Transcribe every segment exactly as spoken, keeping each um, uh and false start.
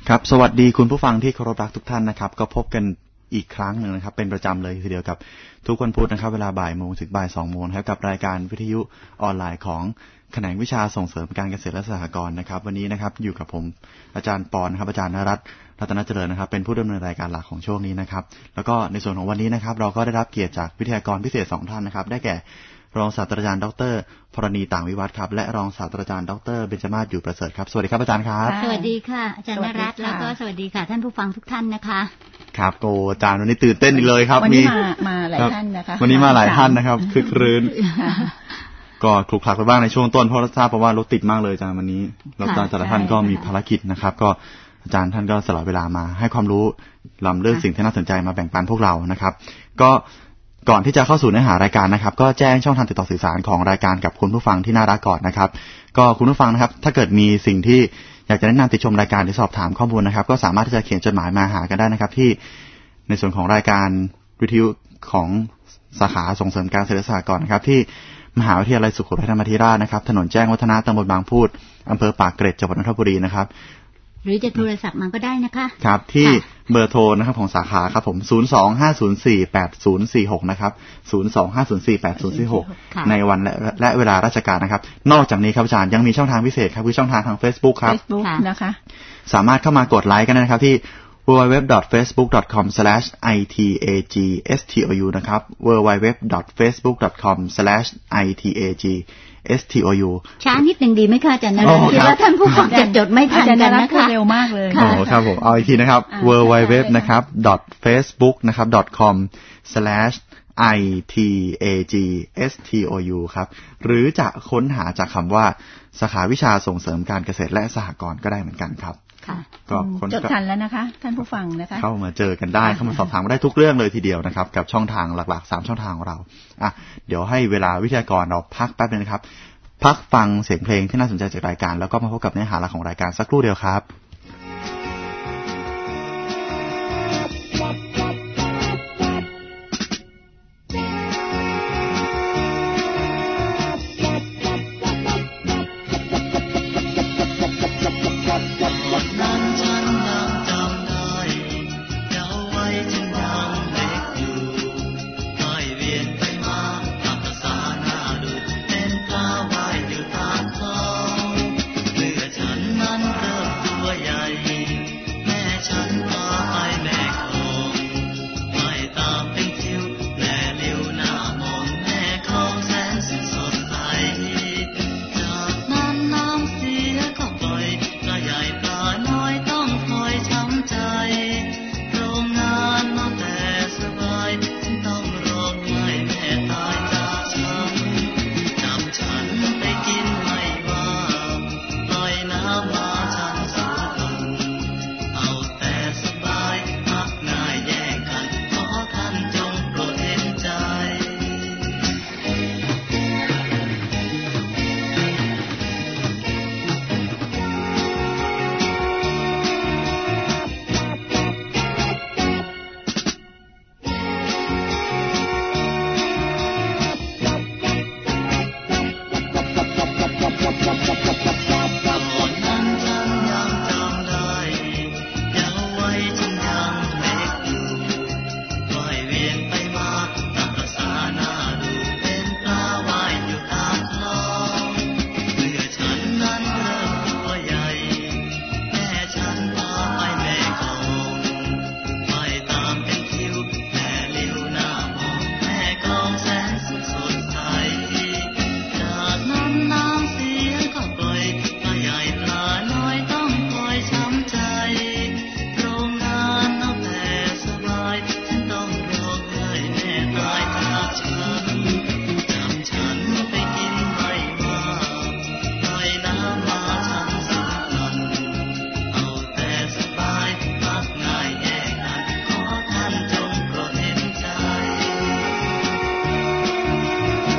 ครับสวัสดีคุณผู้ฟังที่เคารพรักทุกท่านนะครับก็พบกันอีกครั้งหนึ่งนะครับเป็นประจำเลยทีเดียวกับทุกวันพุธนะครับเวลาบ่ายโมงถึงบ่ายสองโมงครับกับรายการวิทยุออนไลน์ของแขนงวิชาส่งเสริมการเกษตรและสหกรณ์นะครับวันนี้นะครับอยู่กับผมอาจารย์ปอนนะครับอาจารย์นรัตน์รัตนเจริญนะครับเป็นผู้ดำเนินรายการหลักของช่วงนี้นะครับแล้วก็ในส่วนของวันนี้นะครับเราก็ได้รับเกียรติจากวิทยากรพิเศษสองท่านนะครับได้แก่รองศาสตราจารย์ดร.พรณีต่างวิวัฒน์ครับและรองศาสตราจารย์ดร.เบญจมาศอยู่ประเสริฐครับสวัสดีครับอาจารย์ครับสวัสดีค่ะอาจารย์นรัตน์แล้วก็สวัสดีค่ะท่านผู้ฟังทุกท่านนะคะครับโกอาจารย์วันนี้ตื่นเต้นอีกเลยครับวันนี้มามาหลายท่านนะคะวันนี้มาหลายท่านนะครับคึกครื้นก็คลุกคลักไปบ้างในช่วงต้นเพราะทราบเพราะว่ารถติดมากเลยอาจารย์วันนี้แล้วอาจารย์แต่ละท่านก็มีภารกิจนะครับก็อาจารย์ท่านก็สละเวลามาให้ความรู้ล้ำเรื่องสิ่งที่น่าสนใจมาแบ่งปันพวกเรานะครับก็ก่อนที่จะเข้าสู่เนื้อหารายการนะครับก็แจ้งช่องทางติดต่อสื่อสารของรายการกับคุณผู้ฟังที่น่ารักก่อนนะครับก็คุณผู้ฟังนะครับถ้าเกิดมีสิ่งที่อยากจะแนะนำติชมรายการหรือสอบถามข้อมูลนะครับก็สามารถที่จะเขียนจดหมายมาหากันได้นะครับที่ในส่วนของรายการวิทยุของสาขาส่งเสริมการเกษตรและสหกรณ์นะครับที่มหาวิทยาลัยสุโขทัยธรรมาธิราชนะครับถนนแจ้งวัฒนะตำบลบางพูดอำเภอปากเกร็ดจังหวัดนนทบุรีนะครับหรือจะโทรศัพท์มาก็ได้นะคะครับที่เบอร์โทรนะครับของสาขาครับผมศูนย์ สอง ห้า ศูนย์ สี่ แปด ศูนย์ สี่ หกนะครับศูนย์ สอง ห้า ศูนย์ สี่ แปด ศูนย์ สี่ หกในวันและและเวลาราชการนะครับนอกจากนี้ครับอาจารย์ยังมีช่องทางพิเศษครับคือช่องทางทาง Facebook ครับ Facebook นะคะสามารถเข้ามากดไลค์กันนะครับที่ ดับเบิลยู ดับเบิลยู ดับเบิลยู ดอท เฟซบุ๊ก ดอท คอม สแลช ไอ ที เอ จี เอส ที โอ ยู นะครับ ดับเบิลยู ดับเบิลยู ดับเบิลยู ดอท เฟซบุ๊ก ดอท คอม สแลช ไอ ที เอ จี เอส ที โอ ยูช้านิดนึงดีไหมคะอาจารย์นรัตน์คิดว่าท่านผู้ฟังจะจดไม่ทันกันนะคะเร็วมากเลยโอ้ครับผมเอาอีกทีนะครับ ดับเบิลยู ดับเบิลยู ดับเบิลยู นะครับ ดอท เฟซบุ๊ก นะครับ ดอท คอม สแลช ไอ ที เอ จี เอส ที โอ ยู ครับหรือจะค้นหาจากคำว่าสาขาวิชาส่งเสริมการเกษตรและสหกรณ์ก็ได้เหมือนกันครับก็จดทันแล้วนะคะท่านผู้ฟังนะคะเข้ามาเจอกันได้เข้ามาสอบถามได้ทุกเรื่องเลยทีเดียวนะครับกับช่องทางหลักๆสามช่องทางของเราอ่ะเดี๋ยวให้เวลาวิทยากรเราพักแป๊บนึงนะครับพักฟังเสียงเพลงที่น่าสนใจจากรายการแล้วก็มาพบกับเนื้อหาหลักของรายการสักครู่เดียวครับ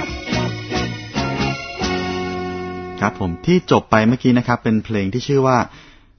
ครับผมที่จบไปเมื่อกี้นะครับเป็นเพลงที่ชื่อว่า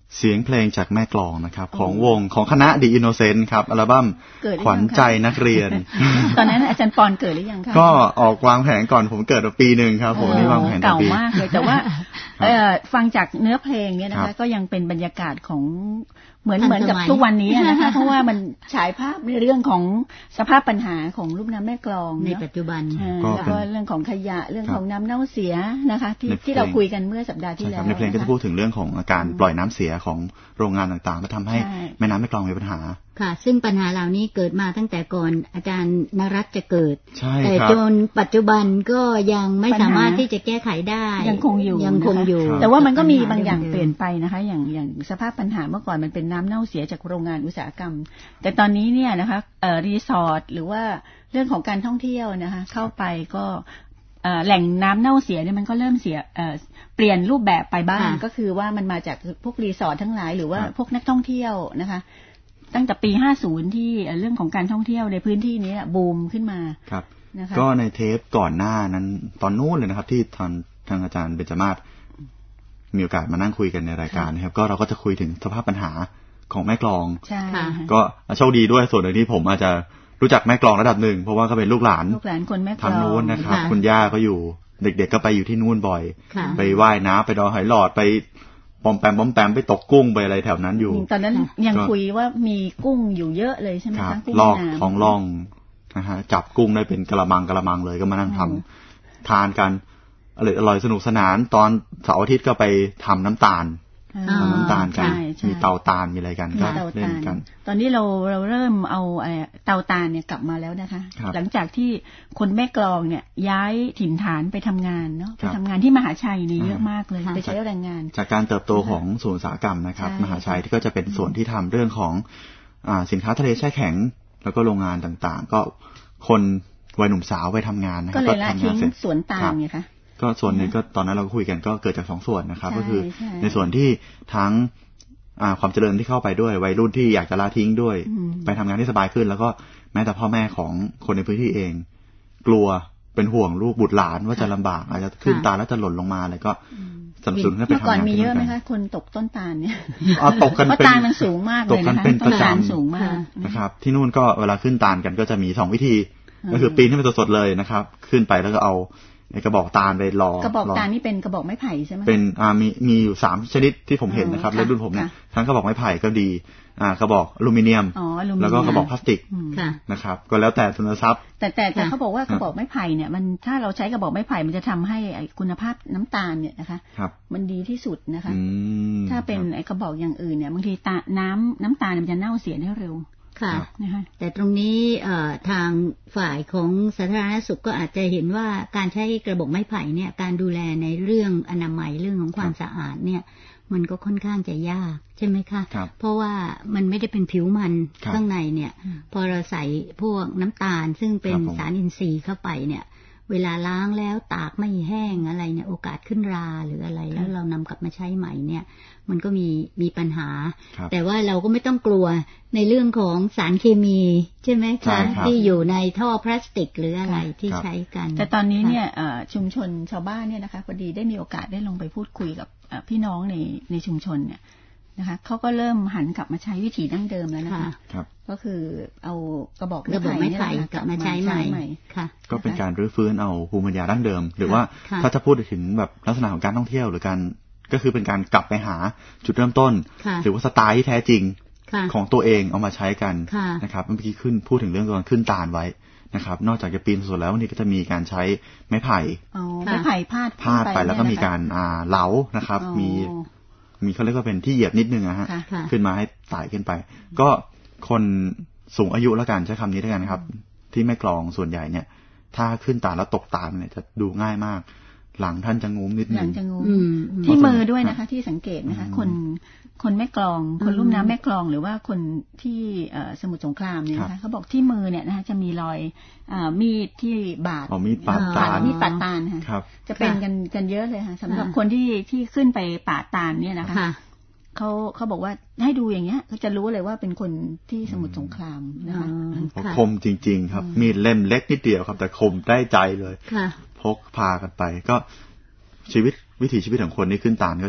เสียงเพลงจากแม่กลองนะครับของวงของคณะ The Innocent ครับอัลบั้มขวัญใจนักเรียนตอนนั้นอาจารย์ปอนเกิดหรือยังคะก็ออกวางแผนก่อนผมเกิดมาปีนึงครับผมนี่วางแผนเก่ามากเลยแต่ว่าฟังจากเนื้อเพลงเนี่ยนะคะก็ยังเป็นบรรยากาศของเหมือนเหมือนกับทุกวันนี้นะคะเพราะว่ามันฉายภาพในเรื่องของสภาพปัญหาของลุ่มน้ำแม่กลองในปัจจุบันแล้วก็เรื่องของขยะเรื่องของน้ำเน่าเสียนะคะที่ที่เราคุยกันเมื่อสัปดาห์ที่แล้วในเพลงก็จะพูดถึงเรื่องของการปล่อยน้ำเสียของโรงงานต่างๆมาทำให้แม่น้ำแม่กลองมีปัญหาค่ะซึ่งปัญหาเหล่านี้เกิดมาตั้งแต่ก่อนอาจารย์นรัตน์จะเกิดแต่จนปัจจุบันก็ยังไม่สามารถที่จะแก้ไขได้ยังคงอยู่ยังคงอยู่แต่ว่ามันก็มีบางอย่างเปลี่ยนไปนะคะอย่างอย่างสภาพปัญหาเมื่อก่อนมันเป็นน้ำเน่าเสียจากโรงงานอุตสาหกรรมแต่ตอนนี้เนี่ยนะคะเอ่อรีสอร์ทหรือว่าเรื่องของการท่องเที่ยวนะคะเข้าไปก็แหล่งน้ำเน่าเสียเนี่ยมันก็เริ่มเสียเปลี่ยนรูปแบบไปบ้างก็คือว่ามันมาจากพวกรีสอร์ททั้งหลายหรือว่าพวกนักท่องเที่ยวนะคะตั้งแต่ปีห้าสิบที่เรื่องของการท่องเที่ยวในพื้นที่นี้บูมขึ้นมาครับนะคะก็ในเทปก่อนหน้านั้นตอนนู้นเลยนะครับที่ทางทางอาจารย์เบญจมาศมีโอกาสมานั่งคุยกันในรายการนะครับก็เราก็จะคุยถึงสภาพปัญหาของแม่กลองก็โชคดีด้วยส่วนหนึ่งที่ผมอาจจะรู้จักแม่กลองระดับหนึ่งเพราะว่าก็เป็นลูกหลานลูกหลานคนแม่กลองทางนู้นนะครับคุณย่าก็อยู่เด็กๆก็ไปอยู่ที่นู่นบ่อยไปว่ายน้ำไปดอยหอยหลอดไปปอมแปมปอมแปมไปตกกุ้งไปอะไรแถวนั้นอยู่ตอนนั้นยังคุยว่ามีกุ้งอยู่เยอะเลยใช่ไหมคะกุ้งลอกท้องล่องนะฮะจับกุ้งได้เป็นกะละมังกะละมังเลยก็มานั่งทำทานกันอร่อยอร่อยสนุกสนานตอนเสาร์อาทิตย์ก็ไปทำน้ำตาลทำน้ำตาลกันมีเตาตาลมีอะไรกันก็เล่นกันตอนนี้เราเราเริ่มเอาเตาตาลเนี่ยกลับมาแล้วนะคะหลังจากที่คนแม่กลองเนี่ยย้ายถิ่นฐานไปทำงานเนาะไปทำงานที่มหาชัยเนี่ยเยอะมากเลยไปใช้แรงงานจากการเติบโตของศูนย์อุตสาหกรรมนะครับมหาชัยที่ก็จะเป็นส่วนที่ทำเรื่องของสินค้าทะเลแช่แข็งแล้วก็โรงงานต่างๆก็คนวัยหนุ่มสาวไปทำงานนะครับก็เลยละทิ้งสวนตาลไงคะก็ส่วนหนึ่งก็ตอนนั้นเราคุยกันก็เกิดจากสองส่วนนะครับก็คือในส่วนที่ทั้งความเจริญที่เข้าไปด้วยวัยรุ่นที่อยากจะละทิ้งด้วยไปทำงานที่สบายขึ้นแล้วก็แม้แต่พ่อแม่ของคนในพื้นที่เองกลัวเป็นห่วงลูกบุตรหลานว่าจะลำบากอาจจะขึ้นตาแล้วจะหล่นลงมาอะไรก็สนับสนุนให้ไปทำงานเมื่อก่อนมีเยอะไหมคะคนตกต้นตาลเนี่ยตกกันเป็นตาลมันสูงมากเลยนะคะต้นตาลสูงมากนะครับที่นู่นก็เวลาขึ้นตาลกันก็จะมีสองวิธีก็คือปีนขึ้นไปสดๆเลยนะครับขึ้นไปแล้วก็เอาในกระบอกตาลไปรอกระบอกตาลนี่เป็นกระบอกไม้ไผ่ใช่ไหมเป็นอ่ามีมีอยู่สามชนิดที่ผมเห็นนะครับแล้วรุ่นผมเนี่ยทั้งกระบอกไม้ไผ่ก็ดีอ่ากระบอกอลูมิเนียมแล้วก็กระบอกพลาสติกนะครับก็แล้วแต่ทุนทรัพย์แต่แต่แต่เขาบอกว่ากระบอกไม้ไผ่เนี่ยมันถ้าเราใช้กระบอกไม้ไผ่มันจะทำให้คุณภาพน้ำตาลเนี่ยนะคะมันดีที่สุดนะคะถ้าเป็นไอ้กระบอกอย่างอื่นเนี่ยบางทีตาน้ำน้ำตาลมันจะเน่าเสียได้เร็วค่ะแต่ตรงนี้ทางฝ่ายของสาธารณสุขก็อาจจะเห็นว่าการใช้กระบอกไม้ไผ่เนี่ยการดูแลในเรื่องอนามัยเรื่องของความสะอาดเนี่ยมันก็ค่อนข้างจะยากใช่ไหมคะเพราะว่ามันไม่ได้เป็นผิวมันข้างในเนี่ยพอเราใส่พวกน้ำตาลซึ่งเป็นสารอินทรีย์เข้าไปเนี่ยเวลาล้างแล้วตากไม่แห้งอะไรเนี่ยโอกาสขึ้นราหรืออะไรแล้วเรานำกลับมาใช้ใหม่เนี่ยมันก็มีมีปัญหาแต่ว่าเราก็ไม่ต้องกลัวในเรื่องของสารเคมีใช่ไหมคะที่อยู่ในท่อพลาสติกหรืออะไรที่ใช้กันแต่ตอนนี้เนี่ยชุมชนชาวบ้านเนี่ยนะคะพอดีได้มีโอกาสได้ลงไปพูดคุยกับพี่น้องในในชุมชนเนี่ยนะคะเขาก็เริ่มหันกลับมาใช้วิถีดั้งเดิมแล้วนะคะก็คือเอากระบอกไม้ไผ่กลับมาใช้ใหม่ค่ะก็เป็นการรื้อฟื้นเอาภูมิปัญญาดั้งเดิมหรือว่าถ้าจะพูดถึงแบบลักษณะของการท่องเที่ยวหรือการก็คือเป็นการกลับไปหาจุดเริ่มต้นหรือว่าสไตล์ที่แท้จริงของตัวเองเอามาใช้กันนะครับเมื่อกี้ขึ้นพูดถึงเรื่องการขึ้นตาลไว้นะครับนอกจากจะปีนสุดแล้ววันนี้ก็จะมีการใช้ไม้ไผ่ไม้ไผ่พาดพาดไปแล้วก็มีการอ่าเหลานะครับมีมีเขาเรียกว่าเป็นที่เหยียบนิดนึงนะฮะขึ้นมาให้ไต่ขึ้นไปก็คนสูงอายุแล้วกันใช้คำนี้แล้วกันครับที่แม่กลองส่วนใหญ่เนี่ยถ้าขึ้นตาแล้วตกตาเนี่ยจะดูง่ายมากหลังท่านจะงุ้มนิดนึงหลังจะงุ้มที่มือด้วยนะคะที่สังเกตนะคะคนคนแม่กลองคนลุ่มน้ำแม่กลองหรือว่าคนที่สมุทรสงครามเนี่ยนะคะเขาบอกที่มือเนี่ยนะคะจะมีรอยมีดที่บาดมีดปาดตาลมีดปาดตาลค่ะจะเป็นกันกันเยอะเลยค่ะสำหรับคนที่ที่ขึ้นไปปาดตาลเนี่ยนะคะเขาเขาบอกว่าให้ดูอย่างเงี้ยก็จะรู้เลยว่าเป็นคนที่สมุทรสงครามนะคะคมจริงๆครับมีดเล่มเล็กนิดเดียวครับแต่คมได้ใจเลยพกพากันไปก็ชีวิตวิถีชีวิตของคนที่ขึ้นตาลก็จะ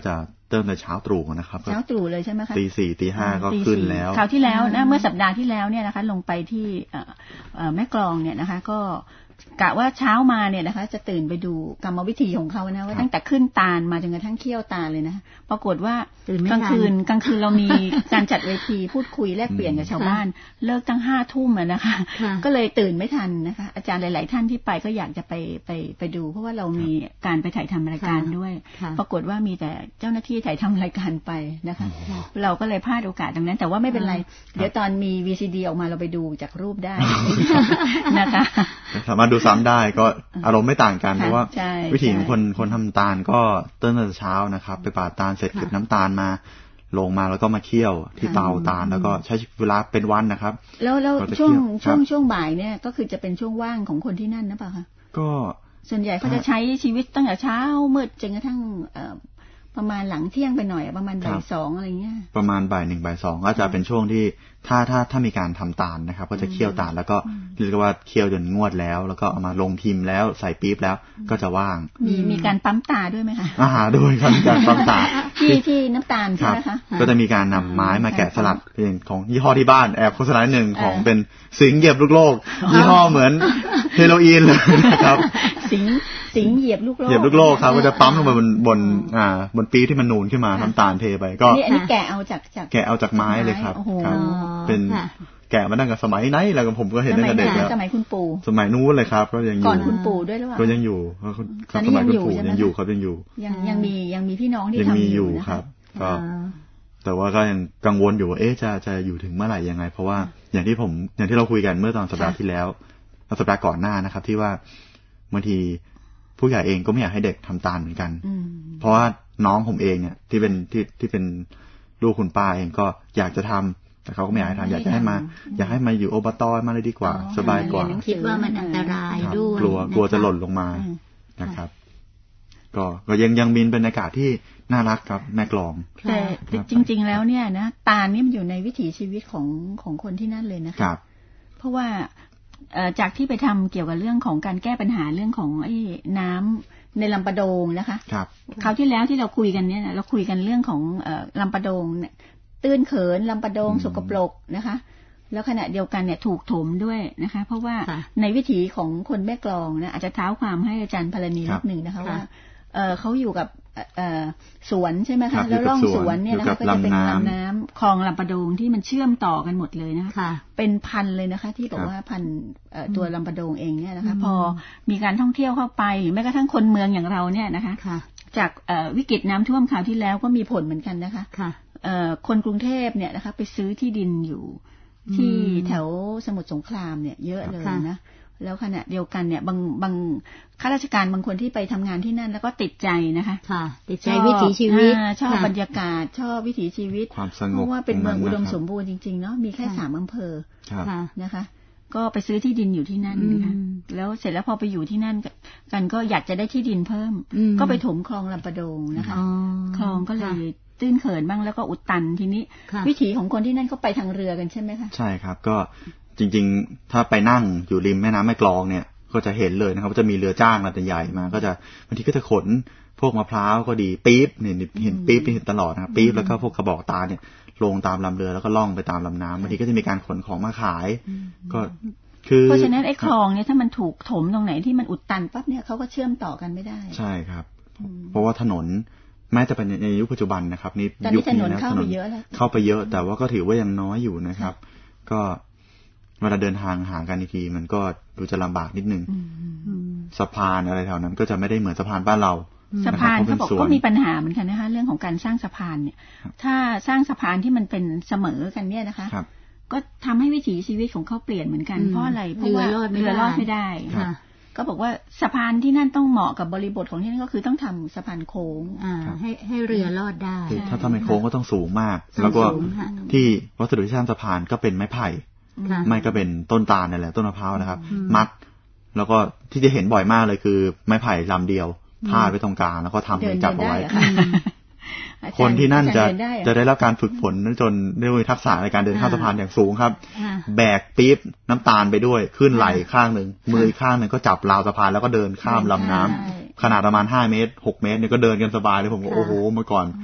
เติมแต่เช้าตรู่นะครับเช้าตรู่เลยใช่ไหมคะตีสี่ตีห้าก็ขึ้นแล้วคราวที่แล้วนะเมื่อสัปดาห์ที่แล้วเนี่ยนะคะลงไปที่แม่กลองเนี่ยนะคะก็กะว่าเช้ามาเนี่ยนะคะจะตื่นไปดูกรรมวิธีของเขานะว่าตั้งแต่ขึ้นตาลมาจนกระทั่งเคี่ยวตาลเลยนะปรากฏว่ากลางคืนกลางคืนเรามีการจัดเวทีพูดคุยแลกเปลี่ยนกับชาวบ้านเลิกตั้งห้าทุ่มนะคะก็เลยตื่นไม่ทันนะคะอาจารย์หลายๆท่านที่ไปก็อยากจะไปไปไปดูเพราะว่าเรามีการไปถ่ายทำรายการด้วยปรากฏว่ามีแต่เจ้าหน้าที่ถ่ายทำรายการไปนะคะเราก็เลยพลาดโอกาสตรงนั้นแต่ว่าไม่เป็นไรเดี๋ยวตอนมี วี ซี ดี ออกมาเราไปดูจากรูปได้นะคะสามารถดูซ้ำได้ก็อารมณ์ไม่ต่างกันเพราะว่าวิธีของคนคนทำตาลก็ตื่นแต่เช้านะครับไปปาดตาลเสร็จเก็บน้ำตาลมาลงมาแล้วก็มาเคี่ยวที่เตาตาลแล้วก็ใช้เวลาเป็นวันนะครับแล้วแล้วช่วงช่วงช่วงบ่ายเนี่ยก็คือจะเป็นช่วงว่างของคนที่นั่นนะเปล่าคะก็ส่วนใหญ่เขาจะใช้ชีวิตตั้งแต่เช้ามืดจนกระทั่งประมาณหลังเที่ยงไปหน่อยประมาณบ่ายสองอะไรเงี้ยประมาณบ่ายหนึ่งบ่ายสองก็จะเป็นช่วงที่ถ้าถ้าถ้ามีการทำตาลนะครับก็จะเคี่ยวตาลแล้วก็เรียกว่าเคี่ยวจนงวดแล้วแล้วก็เอามาลงพิมพ์แล้วใส่ปี๊บแล้วก็จะว่างมีมีการปั๊มตาด้วยไหมคะอาหารด้วยครับมีการปั๊มตาที่ที่น้ำตาลใช่ไหมคะก็จะมีการนำไม้มาแกะสลักเป็นของยี่ห้อที่บ้านแอบโฆษณาหนึ่งของเป็นสิงเหยียบลูกโลกยี่ห้อเหมือนเฮโรอีนเลยนะครับสิงสิงเหยียบลูกโลกเหยียบลูกโลกครับก็จะปั๊มลงไปบนบนอ่าบนปี๊บที่มันนูนขึ้นมาน้ำตาลเทไปก็อันนี้แกะเอาจากจากแกะเอาจากไม้เลยครับครับเป็นแกะมาตั้งแต่สมัยไหนแล้วผมก็เห็นตั้งแต่เด็กแล้วสมัยคุณปู่สมัยนู้นเลยครับก็ยังอยู่ก่อนคุณปู่ด้วยหรือเปล่าก็ยังอยู่สมัยคุณปู่ยังอยู่ครับยังอยู่ยังยังมียังมีพี่น้องที่ทำอยู่ครับก็แต่ว่าก็ยังกังวลอยู่ว่าเอ๊ะจะจะอยู่ถึงเมื่อไหร่ยังไงเพราะว่าอย่างที่ผมอย่างที่เราคุยกันเมื่อตอนสัปดาห์ที่แล้วสัปดาห์ก่อนหน้านะครับที่ว่าบางทีผู้ใหญ่เองก็ไม่อยากให้เด็กทำตาลเหมือนกันเพราะว่าน้องผมเองเนี่ยที่เป็นที่ที่เป็นลูกคุณป้าเองก็อยากจะทำแต่เขาก็ไม่อยากให้ทำอยากจะให้มาอยากให้มาอยู่อบตมาเลยดีกว่าสบายกว่าคิดว่ามันอันตรายด้วยกลัวกลัวจะหล่นลงมานะครับก็ก็ยังยังมีบรรยากาศที่น่ารักครับแม่กลองแต่จริงๆแล้วเนี่ยนะตาลนี่มันอยู่ในวิถีชีวิตของของคนที่นั่นเลยนะคะเพราะว่าจากที่ไปทำเกี่ยวกับเรื่องของการแก้ปัญหาเรื่องของไอ้น้ำในลำปะโดงนะคะครับคราวที่แล้วที่เราคุยกันเนี่ยเราคุยกันเรื่องของลำปะโดงตื้นเขินลำปะโดงสกปรกนะคะแล้วขณะเดียวกันเนี่ยถูกถมด้วยนะคะเพราะว่าในวิถีของคนแม่กลองนะอาจจะเท้าความให้อาจารย์พลณีนิดหนึ่งนะคะว่าเขาอยู่กับสวนใช่ไหมคะแล้วร่องสวนเนี่ยนะคะก็จะเป็นลำน้ำคลองลำปะโดงที่มันเชื่อมต่อกันหมดเลยนะคะเป็นพันเลยนะคะที่บอกว่าพันตัวลำปะโดงเองเนี่ยนะคะพอมีการท่องเที่ยวเข้าไปหรือแม้กระทั่งคนเมืองอย่างเราเนี่ยนะคะจากวิกฤตน้ำท่วมคราวที่แล้วก็มีผลเหมือนกันนะคะคนกรุงเทพเนี่ยนะคะไปซื้อที่ดินอยู่ที่แถวสมุทรสงครามเนี่ยเยอะเลยนะแล้วขณะเดียวกันเนี่ยบางบางข้าราชการบางคนที่ไปทำงานที่นั่นแล้วก็ติดใจนะคะค่ะติดใจวิถีชีวิตชอบบรรยากาศชอบวิถีชีวิตเพราะว่าเป็นเมืองอุดมสมบูรณ์จริงๆเนาะมีแค่สามอำเภอนะคะก็ไปซื้อที่ดินอยู่ที่นั่นนะคะแล้วเสร็จแล้วพอไปอยู่ที่นั่นกันก็อยากจะได้ที่ดินเพิ่มก็ไปถมคลองลำปะโดงนะคะคลองก็เลยตื้นเขินบ้างแล้วก็อุดตันทีนี้วิถีของคนที่นั่นก็ไปทางเรือกันใช่ไหมคะใช่ครับก็จริงๆถ้าไปนั่งอยู่ริมแม่น้ำแม่กลองเนี่ยก็จะเห็นเลยนะครับว่าจะมีเรือจ้างลำใหญ่มาก็จะบางทีก็จะขนพวกมะพร้าวก็ดีปี๊บเนี่ยเห็นปี๊บเห็นตลอดนะครับปี๊บแล้วก็พวกกระบอกตาเนี่ยลงตามลำเรือแล้วก็ล่องไปตามลำน้ำบางทีก็จะมีการขนของมาขายก็คือเพราะฉะนั้นไอ้คลองเนี่ยถ้ามันถูกถมตรงไหนที่มันอุดตันปั๊บเนี่ยเขาก็เชื่อมต่อกันไม่ได้ใช่ครับเพราะว่าถนนแม้แต่เป็นในยุคปัจจุบันนะครับนี่ยุคนี้นะถนนเข้าไปเยอะแต่ว่าก็ถือว่ายังน้อยอยู่นะครับก็เวลาเดินทางหากันทีมันก็ดูจะลำบากนิดนึงสะพานอะไรแถวนั้นก็จะไม่ได้เหมือนสะพานบ้านเราสะพานเขาบอกก็มีปัญหาเหมือนกันนะคะเรื่องของการสร้างสะพานเนี่ยถ้าสร้างสะพานที่มันเป็นเสมอกันเนี่ยนะคะก็ทำให้วิถีชีวิตของเขาเปลี่ยนเหมือนกันเพราะอะไรเพราะว่าเรือรอดไม่ได้ก็บอกว่าสะพานที่นั่นต้องเหมาะกับบริบทของที่นั่นก็คือต้องทำสะพานโค้งให้ให้เรือรอดได้ถ้าทำเป็นโค้งก็ต้องสูงมากแล้วก็ที่วัสดุที่สร้างสะพานก็เป็นไม้ไผ่ไม่ก็เป็นต้นตาลนั่นแหละต้นมะพร้าวนะครับมัดแล้วก็ที่จะเห็นบ่อยมากเลยคือไม้ไผ่ลำเดียวพาดไปตรงกลางแล้วก็ทำมือจับเอาไว้คนที่นั่นจะจะได้รับการฝึกฝนจนได้มีทักษะในการเดินข้ามสะพานอย่างสูงครับแบกปี๊บน้ำตาลไปด้วยขึ้นไหล่ข้างหนึ่งมือข้างหนึ่งก็จับราวสะพานแล้วก็เดินข้ามลำน้ำขนาดประมาณห้าเมตรหกเมตรเนี่ยก็เดินกันสบายเลยผมก็โอ้โหเมื่อก่อน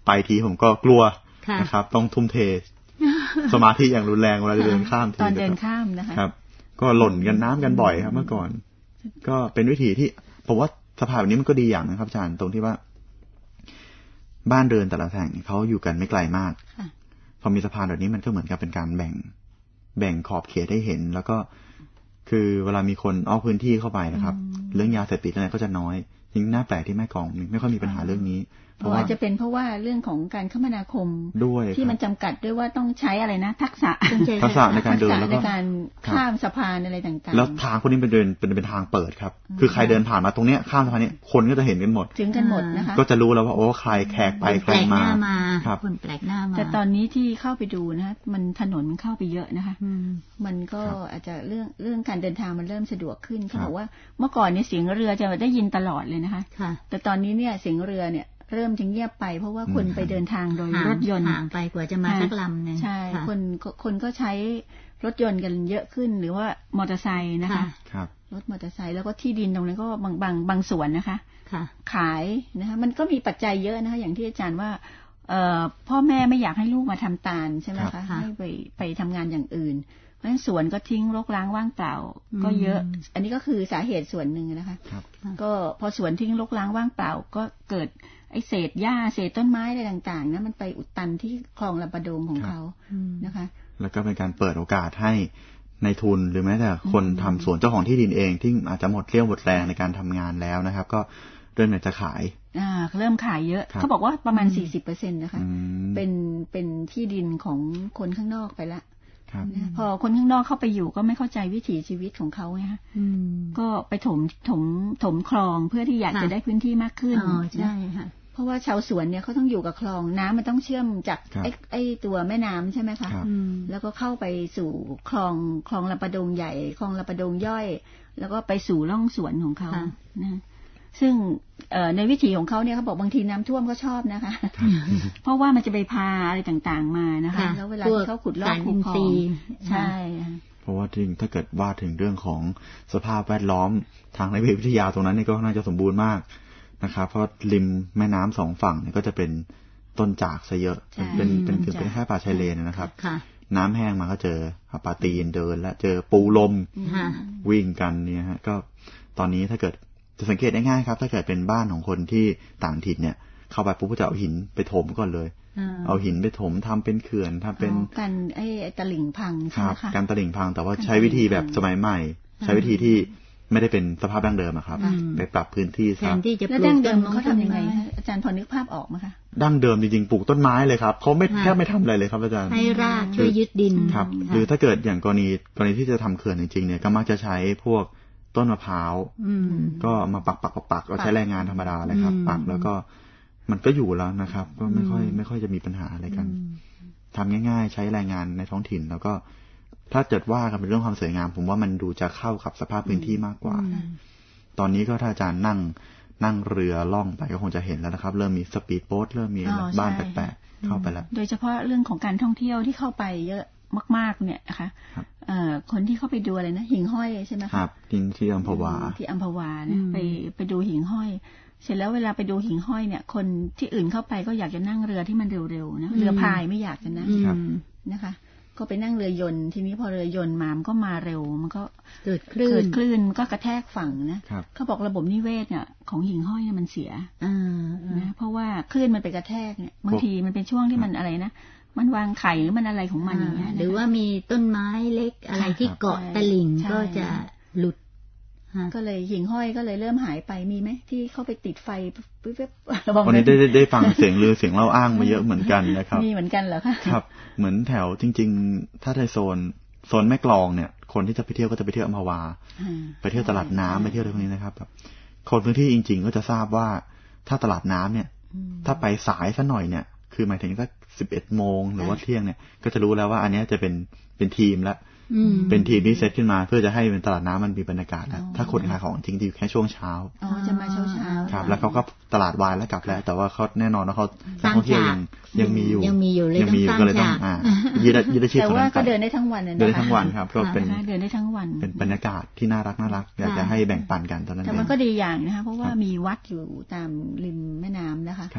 ไปทีผมก็กลัวนะครับต้องทุ่มเทสมาธิอย่างรุนแรงเวลาเดินข้ามทีตอนเดินข้ามนะคะครับก็หล่นกันน้ำกันบ่อยครับเมื่อก่อนก็เป็นวิธีที่ผมว่าสภาพแบบนี้มันก็ดีอย่างนะครับอาจารย์ตรงที่ว่าบ้านเรือนแต่ละแห่งเขาอยู่กันไม่ไกลมากพอมีสะพานแบบนี้มันก็เหมือนกับเป็นการแบ่งแบ่งขอบเขตให้เห็นแล้วก็คือเวลามีคนออกพื้นที่เข้าไปนะครับเรื่องยาเสพติดอะไรก็จะน้อยยิ่งน่าแปลกที่แม่กลองไม่ค่อยมีปัญหาเรื่องนี้เพราะว่าจะเป็นเพราะว่าเรื่องของการคมนาคมด้วยที่มันจำกัดด้วยว่าต้องใช้อะไรนะทักษะทักษะในการเดินแล้วก็ในการข้ามสะพานอะไรต่างๆแล้วทางพวกนี้เป็นเดินเป็นเป็นทางเปิดครับคือใครเดินผ่านมาตรงเนี้ยข้ามสะพานนี้คนก็จะเห็นกันหมดถึงกันหมดนะคะก็จะรู้แล้วว่าโอ้ใครแขกไปใครมาครับคนแปลกหน้ามาแต่ตอนนี้ที่เข้าไปดูนะมันถนนมันเข้าไปเยอะนะคะมันก็อาจจะเรื่องเรื่องการเดินทางมันเริ่มสะดวกขึ้นเขาบอกว่าเมื่อก่อนเนี่ยเสียงเรือจะได้ยินตลอดเลยนะคะแต่ตอนนี้เนี่ยเสียงเรือเนี่ยเริ่มจะเงียบไปเพราะว่าคนไปเดินทางโดยรถยนต์ห่างไปกว่าจะมาสักลำนึงใช่คนคนก็ใช้รถยนต์กันเยอะขึ้นหรือว่ามอเตอร์ไซค์นะคะรถมอเตอร์ไซค์แล้วก็ที่ดินตรงนั้นก็บางบางบางส่วนนะคะขายนะคะมันก็มีปัจจัยเยอะนะคะอย่างที่อาจารย์ว่าพ่อแม่ไม่อยากให้ลูกมาทำตาลใช่ไหมคะให้ไปไปทำงานอย่างอื่นเพราะฉะนั้นสวนก็ทิ้งรกร้างว่างเปล่าก็เยอะอันนี้ก็คือสาเหตุส่วนหนึ่งนะคะก็พอสวนทิ้งรกร้างว่างเปล่าก็เกิดไอ้เศษหญ้าเศษต้นไม้อะไรต่างๆนะมันไปอุดตันที่คลองลำปะดงของเขานะคะแล้วก็เป็นการเปิดโอกาสให้ในทุนหรือแม้แต่คนทำสวนเจ้าของที่ดินเองที่อาจจะหมดเรี่ยวหมดแรงในการทำงานแล้วนะครับก็เริ่มจะขายอ่าเริ่มขายเยอะเขาบอกว่าประมาณ สี่สิบเปอร์เซ็นต์ นะคะเป็นเป็นที่ดินของคนข้างนอกไปละพอคนข้างนอกเข้าไปอยู่ก็ไม่เข้าใจวิถีชีวิตของเขาไงคะก็ไปถมถมถมคลองเพื่อที่อยากจะได้พื้นที่มากขึ้นอ๋อใช่ค่ะเพราะว่าชาวสวนเนี่ยเขาต้องอยู่กับคลองน้ำมันต้องเชื่อมจากไอ้ไอ้ตัวแม่น้ำใช่ไหมคะแล้วก็เข้าไปสู่คลองคลองลำปะดงใหญ่คลองลำปะดงย่อยแล้วก็ไปสู่ร่องสวนของเขานะซึ่งในวิถีของเขาเนี่ยเขาบอกบางทีน้ำท่วมก็ชอบนะคะเพราะว่ามันจะไปพาอะไรต่างๆมานะคะแล้วเวลาที่เขาขุดลอกขุดคลองใช่เพราะว่าจริงถ้าเกิดว่าถึงเรื่องของสภาพแวดล้อมทางระเบียบวิทยาตรงนั้นนี่ก็น่าจะสมบูรณ์มากนะครับเพราะริมแม่น้ำสองฝั่งเนี่ยก็จะเป็นต้นจากซะเยอะเป็นเป็นคือเป็นแค่ป่าชายเลนนะครับน้ำแห้งมาก็เจอปลาตีนเดินและเจอปูลมวิ่งกันเนี่ยฮะก็ตอนนี้ถ้าเกิดจะสังเกตได้ง่ายครับถ้าเกิดเป็นบ้านของคนที่ต่างถิ่นเนี่ยเข้าไปปุ๊บก็จะเอาหินไปถมก่อนเลยเอาหินไปถมทำเป็นเขื่อนทำเป็นการไอ้ตลิ่งพังใช่ไหมคะการตลิ่งพังแต่ว่าใช้วิธีแบบสมัยใหม่ใช้วิธีที่ไม่ได้เป็นสภาพดั้งเดิมครับไปปรับพื้นที่แทนที่จะปลูกดั้งเดิมเขาทำยังไงอาจารย์พอนึกภาพออกไหมคะดั้งเดิมจริงๆปลูกต้นไม้เลยครับเขาไม่แค่ไม่ทำอะไรเลยครับอาจารย์ให้รากช่วยยึดดินครับหรือถ้าเกิดอย่างกรณีกรณีที่จะทำเขื่อนจริงๆเนี่ยก็มักจะใช้พวกต้นมะพร้าวก็มาปักปักปักปักก็ใช้แรงงานธรรมดาเลยครับปักแล้วก็มันก็อยู่แล้วนะครับก็ไม่ค่อยไม่ค่อยจะมีปัญหาอะไรกันทำง่ายๆใช้แรงงานในท้องถิ่นแล้วก็ถ้าเกิดว่ากันเป็นเรื่องความสวยงามผมว่ามันดูจะเข้ากับสภาพพื้นที่มากกว่าตอนนี้ก็ถ้าอาจารย์นั่งนั่งเรือล่องไปก็คงจะเห็นแล้วนะครับเริ่มมีสปีดโบ๊ทเริ่มมีบ้านแปลกๆเข้าไปแล้วโดยเฉพาะเรื่องของการท่องเที่ยวที่เข้าไปเยอะมากๆเนี่ยนะคะคนที่เข้าไปดูอะไรนะหิ่งห้อยใช่ไหมครับที่ที่อัมพวาที่อัมพวาเนี่ยไปไปดูหิ่งห้อยเสร็จแล้วเวลาไปดูหิ่งห้อยเนี่ยคนที่อื่นเข้าไปก็อยากจะนั่งเรือที่มันเร็วๆนะเรือพายไม่อยากจะนั่งนะคะก็ไปนั่งเรือยนต์ทีนี้พอเรือยนต์มามันก็มาเร็วมันก็เกิดคลื่นเกิดคลื่นมันก็กระแทกฝั่งนะเขาบอกระบบนิเวศเนี่ยของหิ่งห้อยเนี่ยมันเสียนะเพราะว่าคลื่นมันไปกระแทกเนี่ยบางทีมันเป็นช่วงที่มันอะไรนะมันวางไข่หรือมันอะไรของมันอย่างเงี้ยหรือว่ามีต้นไม้เล็กอะไรที่เกาะตลิ่งก็จะหลุดก็เลยหิ่งห้อยก็เลยเริ่มหายไปมีไหมที่เข้าไปติดไฟปุ๊บๆวันนี้ได้ได้ฟังเสียงลือเสียงเล่าอ้างมาเยอะเหมือนกันนะครับมีเหมือนกันเหรอคะครับเหมือนแถวจริงๆถ้าในโซนโซนแม่กลองเนี่ยคนที่จะไปเที่ยวก็จะไปเที่ยวอัมพวาไปเที่ยวตลาดน้ำไปเที่ยวอะไรพวกนี้นะครับแบบคนพื้นที่จริงๆก็จะทราบว่าถ้าตลาดน้ำเนี่ยถ้าไปสายซะหน่อยเนี่ยคือหมายถึงสักสิบเอ็ดโมงหรือว่าเที่ยงเนี่ยก็จะรู้แล้วว่าอันนี้จะเป็นเป็นทีมละเป็นทีมที่เซตขึ้นมาเพื่อจะให้เป็นตลาดน้ำมันมีบรรยากาศแล้วถ้าคนขายของจริงๆแค่ช่วงเช้าอ๋อจะมาเช้าเช้าครับแล้วเขาก็ตลาดวายแล้วกลับแล้วแต่ว่าเขาแน่นอนว่าเขาท่องเที่ยวยังยังมีอยู่ยังมีอยู่เลยต้องสร้างฉากยืดยืดชีพแต่ว่าก็เดินได้ทั้งวันเลยนะเดินได้ทั้งวันครับก็เป็นเดินได้ทั้งวันเป็นบรรยากาศที่น่ารักน่ารักอยากจะให้แบ่งปันกันตอนนั้นแต่มันก็ดีอย่างนะคะเพราะว่ามีวัดอยู่ตามริมแม่น้ำนะคะ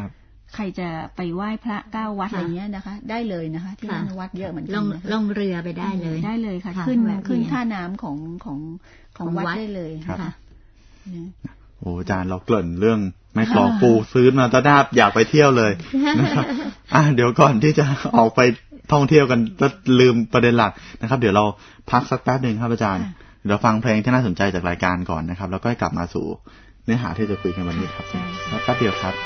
ใครจะไปไหว้พระเก้าวัดอะไรเงี้ยนะคะได้เลยนะคะที่นั่นวัดเยอะเหมือนกันลงลงเรือไปได้เลยได้เลยค่ะขึ้นขึ้นท่าน้ำของของของวัดได้เลยค่ะโอ้อาจารย์เราเกริ่นเรื่องแม่กลองปูซื้อมาตะดาบอยากไปเที่ยวเลยนะครับอ่ะเดี๋ยวก่อนที่จะออกไปท่องเที่ยวกันก็ลืมประเด็นหลักนะครับเดี๋ยวเราพักสักแป๊บนึงครับอาจารย์เดี๋ยวฟังเพลงที่น่าสนใจจากรายการก่อนนะครับแล้วก็กลับมาสู่เนื้อหาที่จะคุยกันวันนี้ครับแป๊บเดียวครับ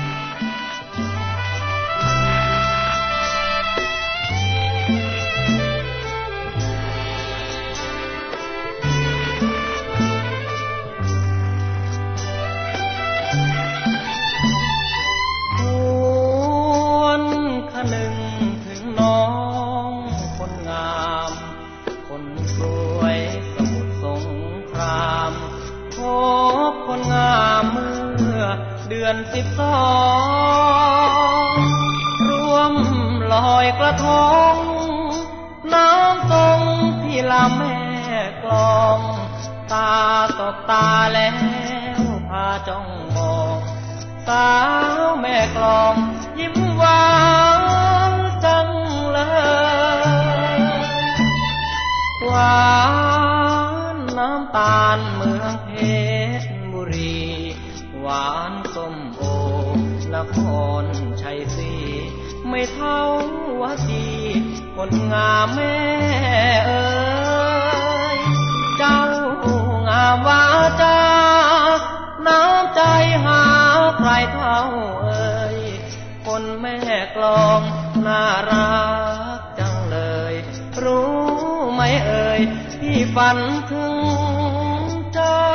สิบสองรวมลอยกระทงน้ำทรงที่ลำแม่กลองตาตบตาแล้วพาจ้องมองสาวแม่กลองยิ้มหวานจังเลยหวานน้ำตาลเมืองเพชรบุรีหวานส้มโอนครชัยศรีไม่เท่าวาทีคนงามแม่เอ๋ยเจ้างามวาจาน้ำใจหาใครเท่าเอ๋ยคนแม่กลองน่ารักจังเลยรู้ไหมเอ๋ยที่ฝันถึงเจ้า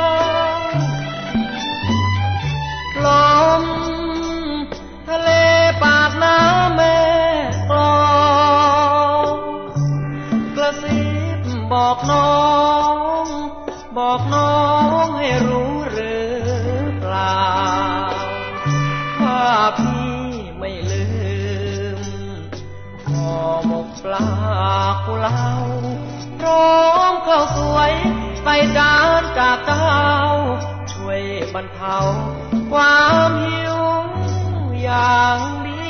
ลมทะเลปากน้ำแม่กลองกระซิบบอกน้องบอกน้องให้รู้หรือเปล่าว่าพี่ไม่ลืมห่อหมกปลากุเลาพร้อมข้าวสวยใส่จานจากเจ้าช่วยบรรเทาความหิวอย่างดี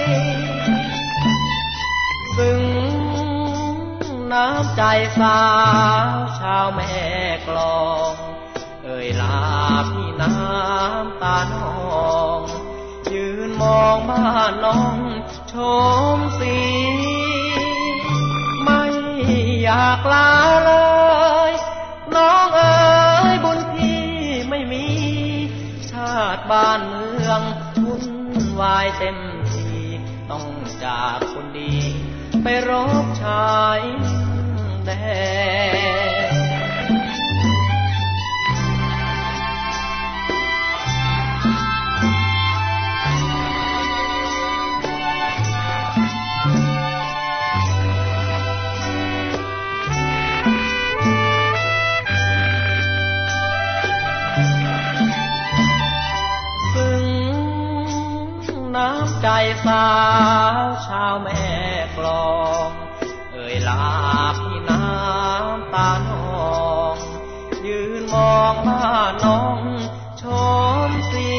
ซึ่งน้ำใจสาวชาวแม่กลองเอ่ยลาพี่น้ำตาน้องยืนมองบ้านน้องชมสีไม่อยากลาเลยน้องเอ๋ยบุญพี่ไม่มีชาติบ้านเมืองวุ่นวายเต็มทีต้องจากคนดีไปรบชายแดนน้ำใจสาวชาวแม่กลองเอ่ยลาพี่น้ำตาน้องยืนมองบ้านน้องชมสี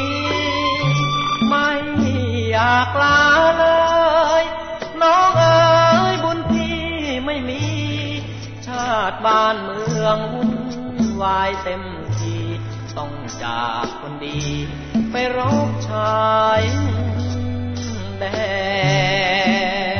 ไม่อยากลาเลยน้องเอ๋ยบุญพี่ไม่มีชาติบ้านเมืองวุ่นวายเต็มทีต้องจากคนดีไปรบชายแดน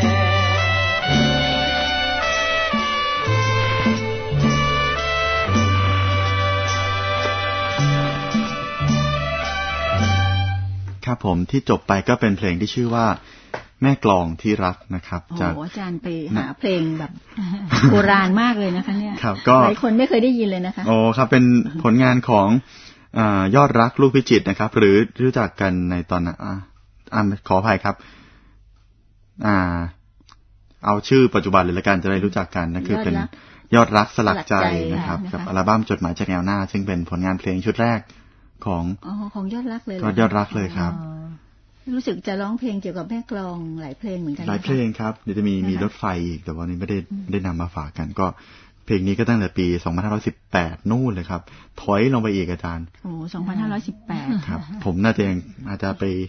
ครับผมที่จบไปก็เป็นเพลงที่ชื่อว่าแม่กลองที่รักนะครับจากอาจารย์ไปหาเพลงแบบโบราณมากเลยนะคะเนี่ยครับก็หลายคนไม่เคยได้ยินเลยนะคะโอ้ครับเป็นผลงานของอ่ายอดรักลูกพิจิตรนะครับหรือรู้จักกันในตอนนั้นอ่าอ่าขออภัยครับอ่าเอาชื่อปัจจุบันเลยละกันจะได้รู้จักกันนั่นคือเป็นยอดรักสลักใจนะครับกับอัลบั้มจดหมายจากแนวหน้าซึ่งเป็นผลงานเพลงชุดแรกของอ๋อของยอดรักเลยก็ยอดรักเลยครับรู้สึกจะร้องเพลงเกี่ยวกับแม่กลองหลายเพลงเหมือนกันหลายเพลงครับเดี๋ยวจะมีมีรถไฟอีกแต่วันนี้ไม่ได้ไม่ได้นำมาฝากกันก็เพลงนี้ก็ตั้งแต่ปีสองพันห้าร้อยสิบแปดนู่นเลยครับถอยลงไปอีกอาจารย์โอ้สองพันห้าร้อยสิบแปดครับผมน่าจะยังอาจจะไป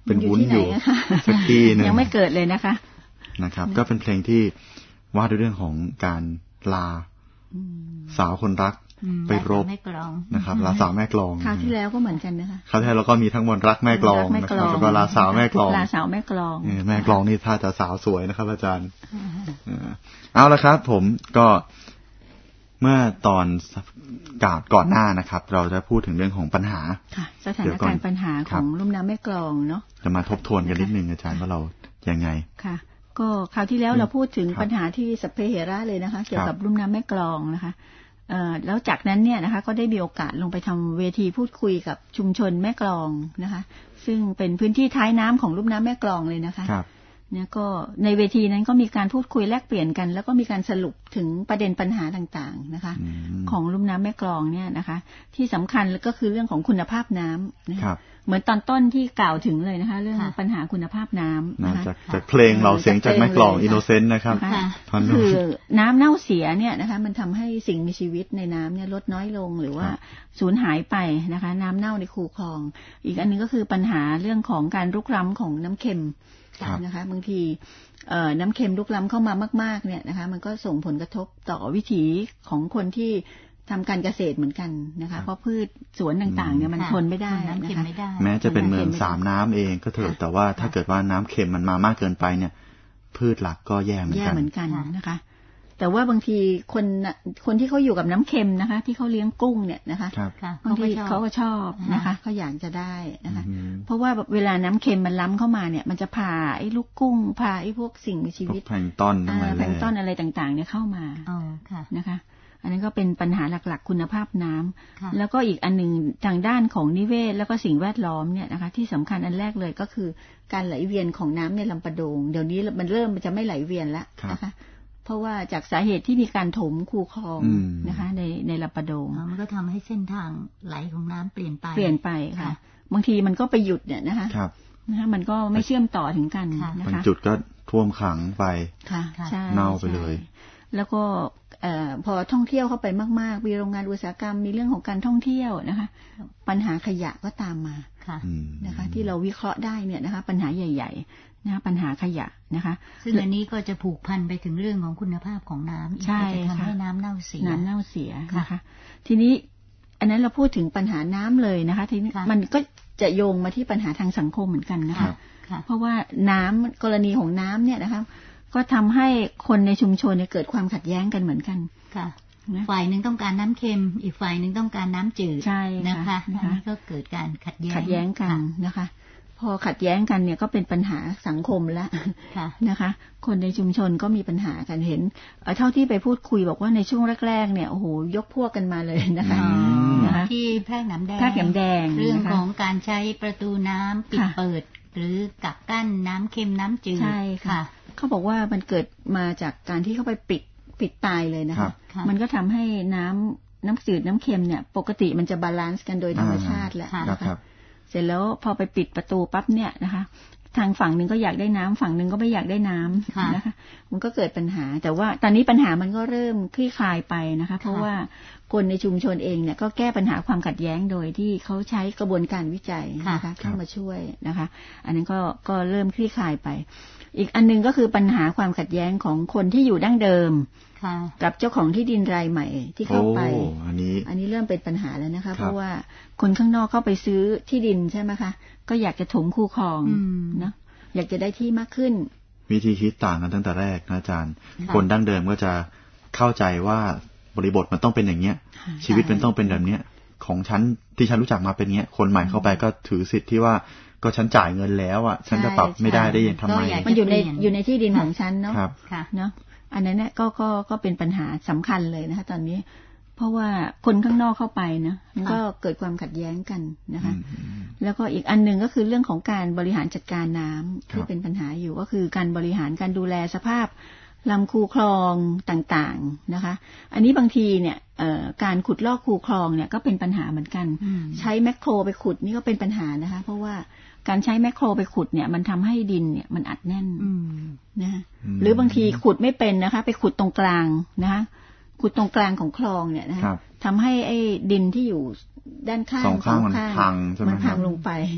เป็นวุ้นอยู่สักที่นึงยังไม่เกิดเลยนะคะนะครับก็เป็นเพลงที่ว่าด้วยเรื่องของการลาสาวคนรักไปรบนะครับลาสาวแม่กลองคราวที่แล้วก็เหมือนกันนะคะคราวที่แล้วเราก็มีทั้งมนรักแม่กลองนะครับแล้วก็ลาสาวแม่กลองลาสาวแม่กลองแม่กลองนี่ถ้าจะสาวสวยนะครับอาจารย์เอาละครับผมก็เมื่อตอนกาดก่อนหน้านะครับเราจะพูดถึงเรื่องของปัญหาสถานการณ์ปัญหาของลุ่มน้ำแม่กลองเนาะจะมาทบทวนกันนิดนึงอาจารย์ว่าเรายังไงค่ะก็คราวที่แล้วเราพูดถึงปัญหาที่สัพเพเหระเลยนะคะเกี่ยวกับลุ่มน้ำแม่กลองนะคะแล้วจากนั้นเนี่ยนะคะก็ได้มีโอกาสลงไปทำเวทีพูดคุยกับชุมชนแม่กลองนะคะซึ่งเป็นพื้นที่ท้ายน้ำของลุ่มน้ำแม่กลองเลยนะคะเนี่ยก็ในเวทีนั้นก็มีการพูดคุยแลกเปลี่ยนกันแล้วก็มีการสรุปถึงประเด็นปัญหาต่างๆนะคะของลุ่มน้ำแม่กลองเนี่ยนะคะที่สำคัญก็คือเรื่องของคุณภาพน้ำนะครับเหมือนตอนต้นที่กล่าวถึงเลยนะคะเรื่องปัญหาคุณภาพน้ำนะคะจากจากเพลงเราเสียงจากแม่กลองอินโนเซนต์นะครับคือน้ำเน่าเสียเนี่ยนะคะมันทำให้สิ่งมีชีวิตในน้ำเนี่ยลดน้อยลงหรือว่าสูญหายไปนะคะน้ำเน่าในคูคลองอีกอันนึงก็คือปัญหาเรื่องของการรุกล้ำของน้ำเค็มนะคะบางทีน้ำเค็มลุกล้ำเข้ามามากๆเนี่ยนะคะมันก็ส่งผลกระทบต่อวิถีของคนที่ทำการเกษตรเหมือนกันนะคะเพราะพืชสวนต่างๆเนี่ยมันทนไม่ได้นะคะแม้จะเป็นเมืองสามน้ำเองก็เถอะแต่ว่าถ้าเกิดว่าน้ำเค็มมันมามากเกินไปเนี่ยพืชหลักก็แย่เหมือนกันแย่เหมือนกันนะคะแต่ว่าบางทีคนคนที่เขาอยู่กับน้ำเค็มนะคะที่เขาเลี้ยงกุ้งเนี่ยนะคะบางทีเขาก็ชอบนะคะเขาอยากจะได้นะคะเพราะว่าเวลาน้ำเค็มมันล้ำเข้ามาเนี่ยมันจะพาไอ้ลูกกุ้งพาไอ้พวกสิ่งมีชีวิตแพลงก์ต้นแพลงก์ต้นอะไรต่างๆเนี่ยเข้ามานะคะอันนั้นก็เป็นปัญหาหลักๆคุณภาพน้ำแล้วก็อีกอันหนึ่งทางด้านของนิเวศแล้วก็สิ่งแวดล้อมเนี่ยนะคะที่สำคัญอันแรกเลยก็คือการไหลเวียนของน้ำในลำปะโดงเดี๋ยวนี้มันเริ่มมันจะไม่ไหลเวียนแล้วนะคะเพราะว่าจากสาเหตุที่มีการถมคูคลองนะคะในในลำปะโดงมันก็ทำให้เส้นทางไหลของน้ำเปลี่ยนไปเปลี่ยนไปค่ะบางทีมันก็ไปหยุดเนี่ยนะคะนะคะมันก็ไม่เชื่อมต่อถึงกันนะคะบางจุดก็ท่วมขังไปเน่าไปเลยแล้วก็พอท่องเที่ยวเข้าไปมากๆมีโรงงานอุตสาหกรรมมีเรื่องของการท่องเที่ยวนะคะปัญหาขยะก็ตามมานะคะที่เราวิเคราะห์ได้เนี่ยนะคะปัญหาใหญ่ๆนะปัญหาขยะนะคะซึ่งอันนี้ก็จะผูกพันไปถึงเรื่องของคุณภาพของน้ำใช่จะทำให้น้ำเน่าเสียน้ำเน่าเสียนะคะทีนี้อันนั้นเราพูดถึงปัญหาน้ำเลยนะคะทีนี้มันก็จะโยงมาที่ปัญหาทางสังคมเหมือนกันนะคะเพราะว่าน้ำกรณีของน้ำเนี่ยนะคะก็ทำให้คนในชุมชนเนี่ยเกิดความขัดแย้งกันเหมือนกันค่ะฝ่ายหนึ่งต้องการน้ำเค็มอีกฝ่ายหนึ่งต้องการน้ำจืดใช่นะคะอันนี้ก็เกิดการขัดแย้งขัดแย้งกันนะคะพอขัดแย้งกันเนี่ยก็เป็นปัญหาสังคมแล้วนะคะคนในชุมชนก็มีปัญหากันเห็นเท่าที่ไปพูดคุยบอกว่าในช่วงแรกๆเนี่ยโอ้โหยกพวกกันมาเลยนะคะที่แพร่หนำแดงแพร่หนำแดงเรื่องของการใช้ประตูน้ำปิดเปิดหรือกักกั้นน้ำเค็มน้ำจืดใช่ค่ะเขาบอกว่ามันเกิดมาจากการที่เข้าไปปิดปิดตายเลยนะคะมันก็ทำให้น้ำน้ำจืดน้ำเค็มเนี่ยปกติมันจะบาลานซ์กันโดยธรรมชาติแหละนะคะเสร็จแล้วพอไปปิดประตูปั๊บเนี่ยนะคะทางฝั่งหนึ่งก็อยากได้น้ำฝั่งหนึ่งก็ไม่อยากได้น้ำนะคะมันก็เกิดปัญหาแต่ว่าตอนนี้ปัญหามันก็เริ่มคลี่คลายไปนะคะเพราะว่าคนในชุมชนเองเนี่ยก็แก้ปัญหาความขัดแย้งโดยที่เขาใช้กระบวนการวิจัยนะคะเข้ามาช่วยนะคะอันนั้นก็ก็เริ่มคลี่คลายไปอีกอันนึงก็คือปัญหาความขัดแย้งของคนที่อยู่ดั้งเดิมกับเจ้าของที่ดินรายใหม่ที่เข้าไปอันนี้อันนี้เริ่มเป็นปัญหาแล้วนะคะเพราะว่าคนข้างนอกเข้าไปซื้อที่ดินใช่ไหมคะก็อยากจะถมคูคลองนะอยากจะได้ที่มากขึ้นวิธีคิดต่างกันตั้งแต่แรกนะอาจารย์คนดั้งเดิมก็จะเข้าใจว่าบริบทมันต้องเป็นอย่างเนี้ยชีวิตมันต้องเป็นแบบเนี้ยของฉันที่ฉันรู้จักมาเป็นเนี้ยคนใหม่เข้าไปก็ถือสิทธิ์ที่ว่าก็ฉันจ่ายเงินแล้วอ่ะฉันจะปรับไม่ได้ได้ยังทำไมมันอยู่ในอยู่ในที่ดินของฉันเนาะเนาะอันนั้นเนี่ยก็ก็ก็เป็นปัญหาสำคัญเลยนะคะตอนนี้เพราะว่าคนข้างนอกเข้าไปนะมันก็เกิดความขัดแย้งกันนะคะแล้วก็อีกอันหนึ่งก็คือเรื่องของการบริหารจัดการน้ำที่เป็นปัญหาอยู่ก็คือการบริหารการดูแลสภาพลำคูคลองต่างๆนะคะอันนี้บางทีเนี่ยการขุดลอกคูคลองเนี่ยก็เป็นปัญหาเหมือนกันใช้แมคโครไปขุดนี่ก็เป็นปัญหานะคะเพราะว่าการใช้แมคโครไปขุดเนี่ยมันทำให้ดินเนี่ยมันอัดแน่นนะหรือบางทีขุดไม่เป็นนะคะไปขุดตรงกลางนะคะขุดตรงกลางของคลองเนี่ยนะคะทำให้ไอ้ดินที่อยู่ด้านข้างสองข้างมันพังมันพังลงไป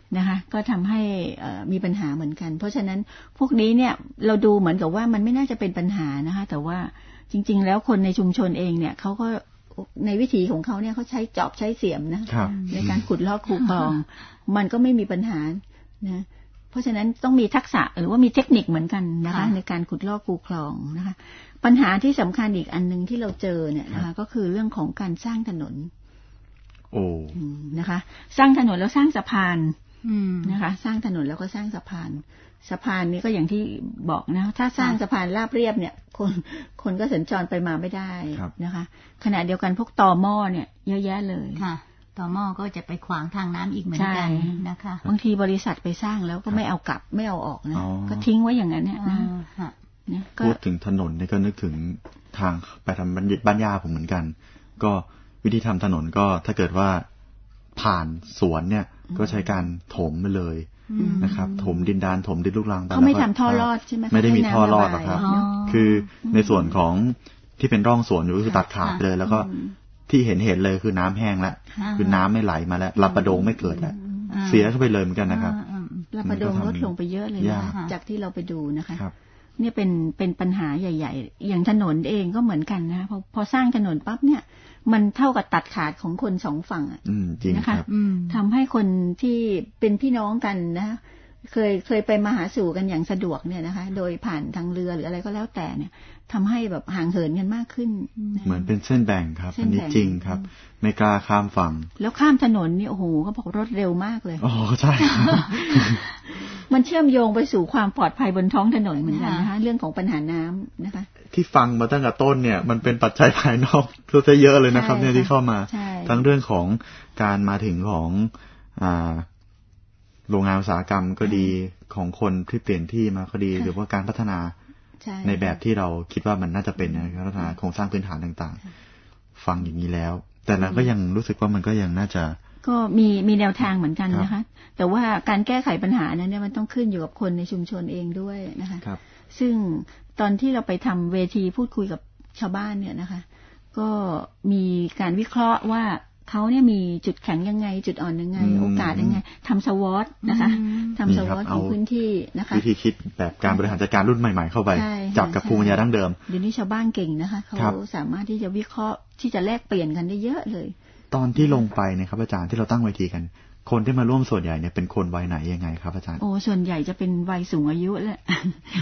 นะคะก็ทำให้มีปัญหาเหมือนกันเพราะฉะนั้นพวกนี้เนี่ยเราดูเหมือนกับว่ามันไม่น่าจะเป็นปัญหานะคะแต่ว่าจริงๆแล้วคนในชุมชนเองเนี่ยเขาก็ในวิถีของเขาเนี่ยเขาใช้จอบใช้เสียมนะในการขุดลอกคูคลองมันก็ไม่มีปัญหานะเพราะฉะนั้นต้องมีทักษะหรือว่ามีเทคนิคเหมือนกันนะคะในการขุดลอกคูคลองนะคะปัญหาที่สำคัญอีกอันนึงที่เราเจอเนี่ยนะคะก็คือเรื่องของการสร้างถนนโอ้นะคะสร้างถนนแล้วสร้างสะพานนะคะสร้างถนนแล้วก็สร้างสะพานสะพานนี้ก็อย่างที่บอกนะถ้าสร้างสะพานราบเรียบเนี่ยคนคนก็สัญจรไปมาไม่ได้นะคะขณะเดียวกันพวกตอหม้อเนี่ยเยอะแยะเลยค่ะตอหม้อก็จะไปขวางทางน้ำอีกเหมือนกันนะคะบางทีบริษัทไปสร้างแล้วก็ไม่เอากลับไม่เอาออกนะก็ทิ้งไว้อย่างนั้นเนี่ยนะพูดถึงถนนนี่ก็นึกถึงทางไปทำบ้านย่าผมเหมือนกันก็วิธีทำถนนก็ถ้าเกิดว่าผ่านสวนเนี่ยก็ใช้การถมไปเลยนะครับถมดินดานถมดินลูกรังเขาไม่ทำท่อรอดใช่ไหมไม่ได้มีท่อรอดหรอกครับคือในส่วนของที่เป็นร่องสวนอยู่ก็คือตัดขาดเลยแล้วก็ที่เห็นเห็นเลยคือน้ำแห้งแล้วคือน้ำไม่ไหลมาแล้วลำปะโดงไม่เกิดแล้วเสียเข้าไปเลยเหมือนกันนะครับลำปะโดงลดลงไปเยอะเลยจากที่เราไปดูนะคะเนี่ยเป็นเป็นปัญหาใหญ่ๆอย่างถนนเองก็เหมือนกันนะพอพอสร้างถนนปั๊บเนี่ยมันเท่ากับตัดขาดของคนสองฝั่งอ่ะนะคะทำให้คนที่เป็นพี่น้องกันนะเคยเคยไปมาหาสู่กันอย่างสะดวกเนี่ยนะคะโดยผ่านทางเรือหรืออะไรก็แล้วแต่เนี่ยทำให้แบบห่างเหินกันมากขึ้นเหมือนเป็นเส้นแบ่งครับอันนี้จริงครับไม่กล้าข้ามฝั่งแล้วข้ามถนนนี่โอ้โหเขาบอกรถเร็วมากเลยอ๋อใช่มันเชื่อมโยงไปสู่ความปลอดภัยบนท้องถนนเหมือนกันนะคะเรื่องของปัญหาน้ำนะคะที่ฟังมาตั้งแต่ต้นเนี่ยมันเป็นปัจจัยภายนอกซะเยอะเลยนะครับเนี่ยที่เข้ามาทั้งเรื่องของการมาถึงของอ่าโรงงานอุตสาหกรรมก็ดีของคนที่เปลี่ยนที่มาก็ดีหรือว่าการพัฒนาในแบบที่เราคิดว่ามันน่าจะเป็นการพัฒนาโครงสร้างพื้นฐานต่างๆฟังอย่างนี้แล้วแต่เราก็ยังรู้สึกว่ามันก็ยังน่าจะก็มีมีแนวทางเหมือนกันนะคะแต่ว่าการแก้ไขปัญหานั้นเนี่ยมันต้องขึ้นอยู่กับคนในชุมชนเองด้วยนะคะซึ่งตอนที่เราไปทำเวทีพูดคุยกับชาวบ้านเนี่ยนะคะก็มีการวิเคราะห์ว่าเขาเนี่ยมีจุดแข็งยังไงจุดอ่อนยังไงโอกาสยังไงทำสวอตนะคะทำสวอตของพื้นที่นะคะวิธีคิดแบบการบริหารจัดการรุ่นใหม่ๆเข้าไปจับกับภูมิปัญญาดั้งเดิมเดี๋ยวนี้ชาวบ้านเก่งนะคะเขาสามารถที่จะวิเคราะห์ที่จะแลกเปลี่ยนกันได้เยอะเลยตอนที่ลงไปเนี่ยครับอาจารย์ที่เราตั้งเวทีกันคนที่มาร่วมส่วนใหญ่เนี่ยเป็นคนวัยไหนยังไงครับอาจารย์โอ้ส่วนใหญ่จะเป็นวัยสูงอายุแหละ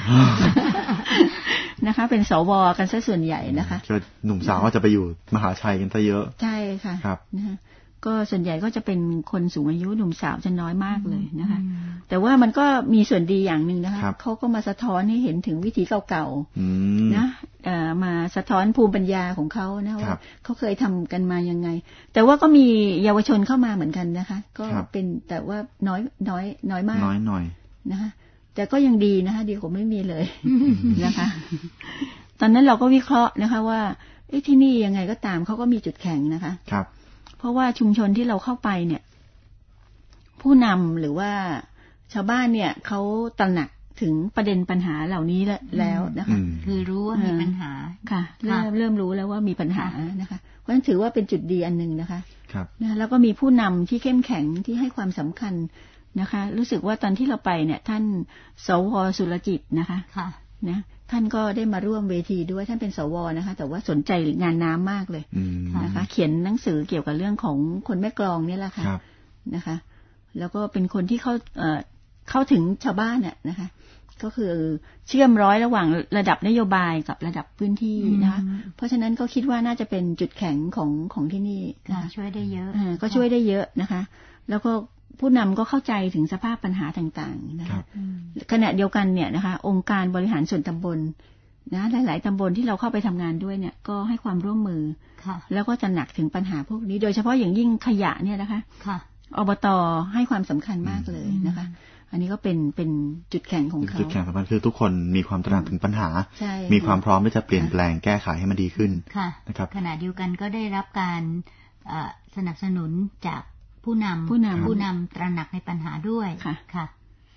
นะคะเป็นสวกันซะส่วนใหญ่นะคะหนุ่มสาวก็จะไปอยู่มหาชัยกันซะเยอะใช่ค่ะครับนะคะก็ส่วนใหญ่ก็จะเป็นคนสูงอายุหนุ่มสาวจะน้อยมากเลยนะคะแต่ว่ามันก็มีส่วนดีอย่างหนึ่งนะคะเขาก็มาสะท้อนให้เห็นถึงวิถีเก่าๆนะมาสะท้อนภูมิปัญญาของเขานะว่าเขาเคยทำกันมายังไงแต่ว่าก็มีเยาวชนเข้ามาเหมือนกันนะคะก็เป็นแต่ว่าน้อยน้อยน้อยมากน้อยหน่อยนะคะแต่ก็ยังดีนะคะดีกว่าไม่มีเลยนะคะตอนนั้นเราก็วิเคราะห์นะคะว่าที่นี่ยังไงก็ตามเขาก็มีจุดแข็งนะคะครับเพราะว่าชุมชนที่เราเข้าไปเนี่ยผู้นำหรือว่าชาวบ้านเนี่ยเขาตระหนักถึงประเด็นปัญหาเหล่านี้แล้วนะคะคือรู้ว่ามีปัญหาค่ะเริ่มเริ่มรู้แล้วว่ามีปัญหานะคะเพราะฉะนั้นถือว่าเป็นจุดดีอันหนึ่งนะคะครับนะแล้วก็มีผู้นำที่เข้มแข็งที่ให้ความสำคัญนะคะรู้สึกว่าตอนที่เราไปเนี่ยท่านสว.สุรจิตนะคะค่ะนะท่านก็ได้มาร่วมเวทีด้วยท่านเป็นสวนะคะแต่ว่าสนใจงานน้ำมากเลยนะคะเขียนหนังสือเกี่ยวกับเรื่องของคนแม่กลองนี่แหละค่ะนะคะแล้วก็เป็นคนที่เข้าเอ่อเข้าถึงชาวบ้านเนี่ยนะคะก็คือเชื่อมร้อยระหว่างระดับนโยบายกับระดับพื้นที่นะคะเพราะฉะนั้นก็คิดว่าน่าจะเป็นจุดแข็งของของที่นี่ช่วยได้เยอะก็ช่วยได้เยอะนะคะแล้วก็ผู้นำก็เข้าใจถึงสภาพปัญหาต่างๆนะคะขณะเดียวกันเนี่ยนะคะองค์การบริหารส่วนตำบลนะหลายๆตำบลที่เราเข้าไปทำงานด้วยเนี่ยก็ให้ความร่วมมือแล้วก็จะหนักถึงปัญหาพวกนี้โดยเฉพาะอย่างยิ่งขยะเนี่ยนะคะอบต.ให้ความสำคัญมากเลยนะคะอันนี้ก็เป็นเป็นจุดแข็งของเขาจุดแข็งสำคัญคือทุกคนมีความตระหนักถึงปัญหามีความพร้อมที่จะเปลี่ยนแปลงแก้ไขให้มันดีขึ้นนะครับขณะเดียวกันก็ได้รับการสนับสนุนจากผู้นำผู้นำผู้นำตระหนักในปัญหาด้วยค่ะค่ะ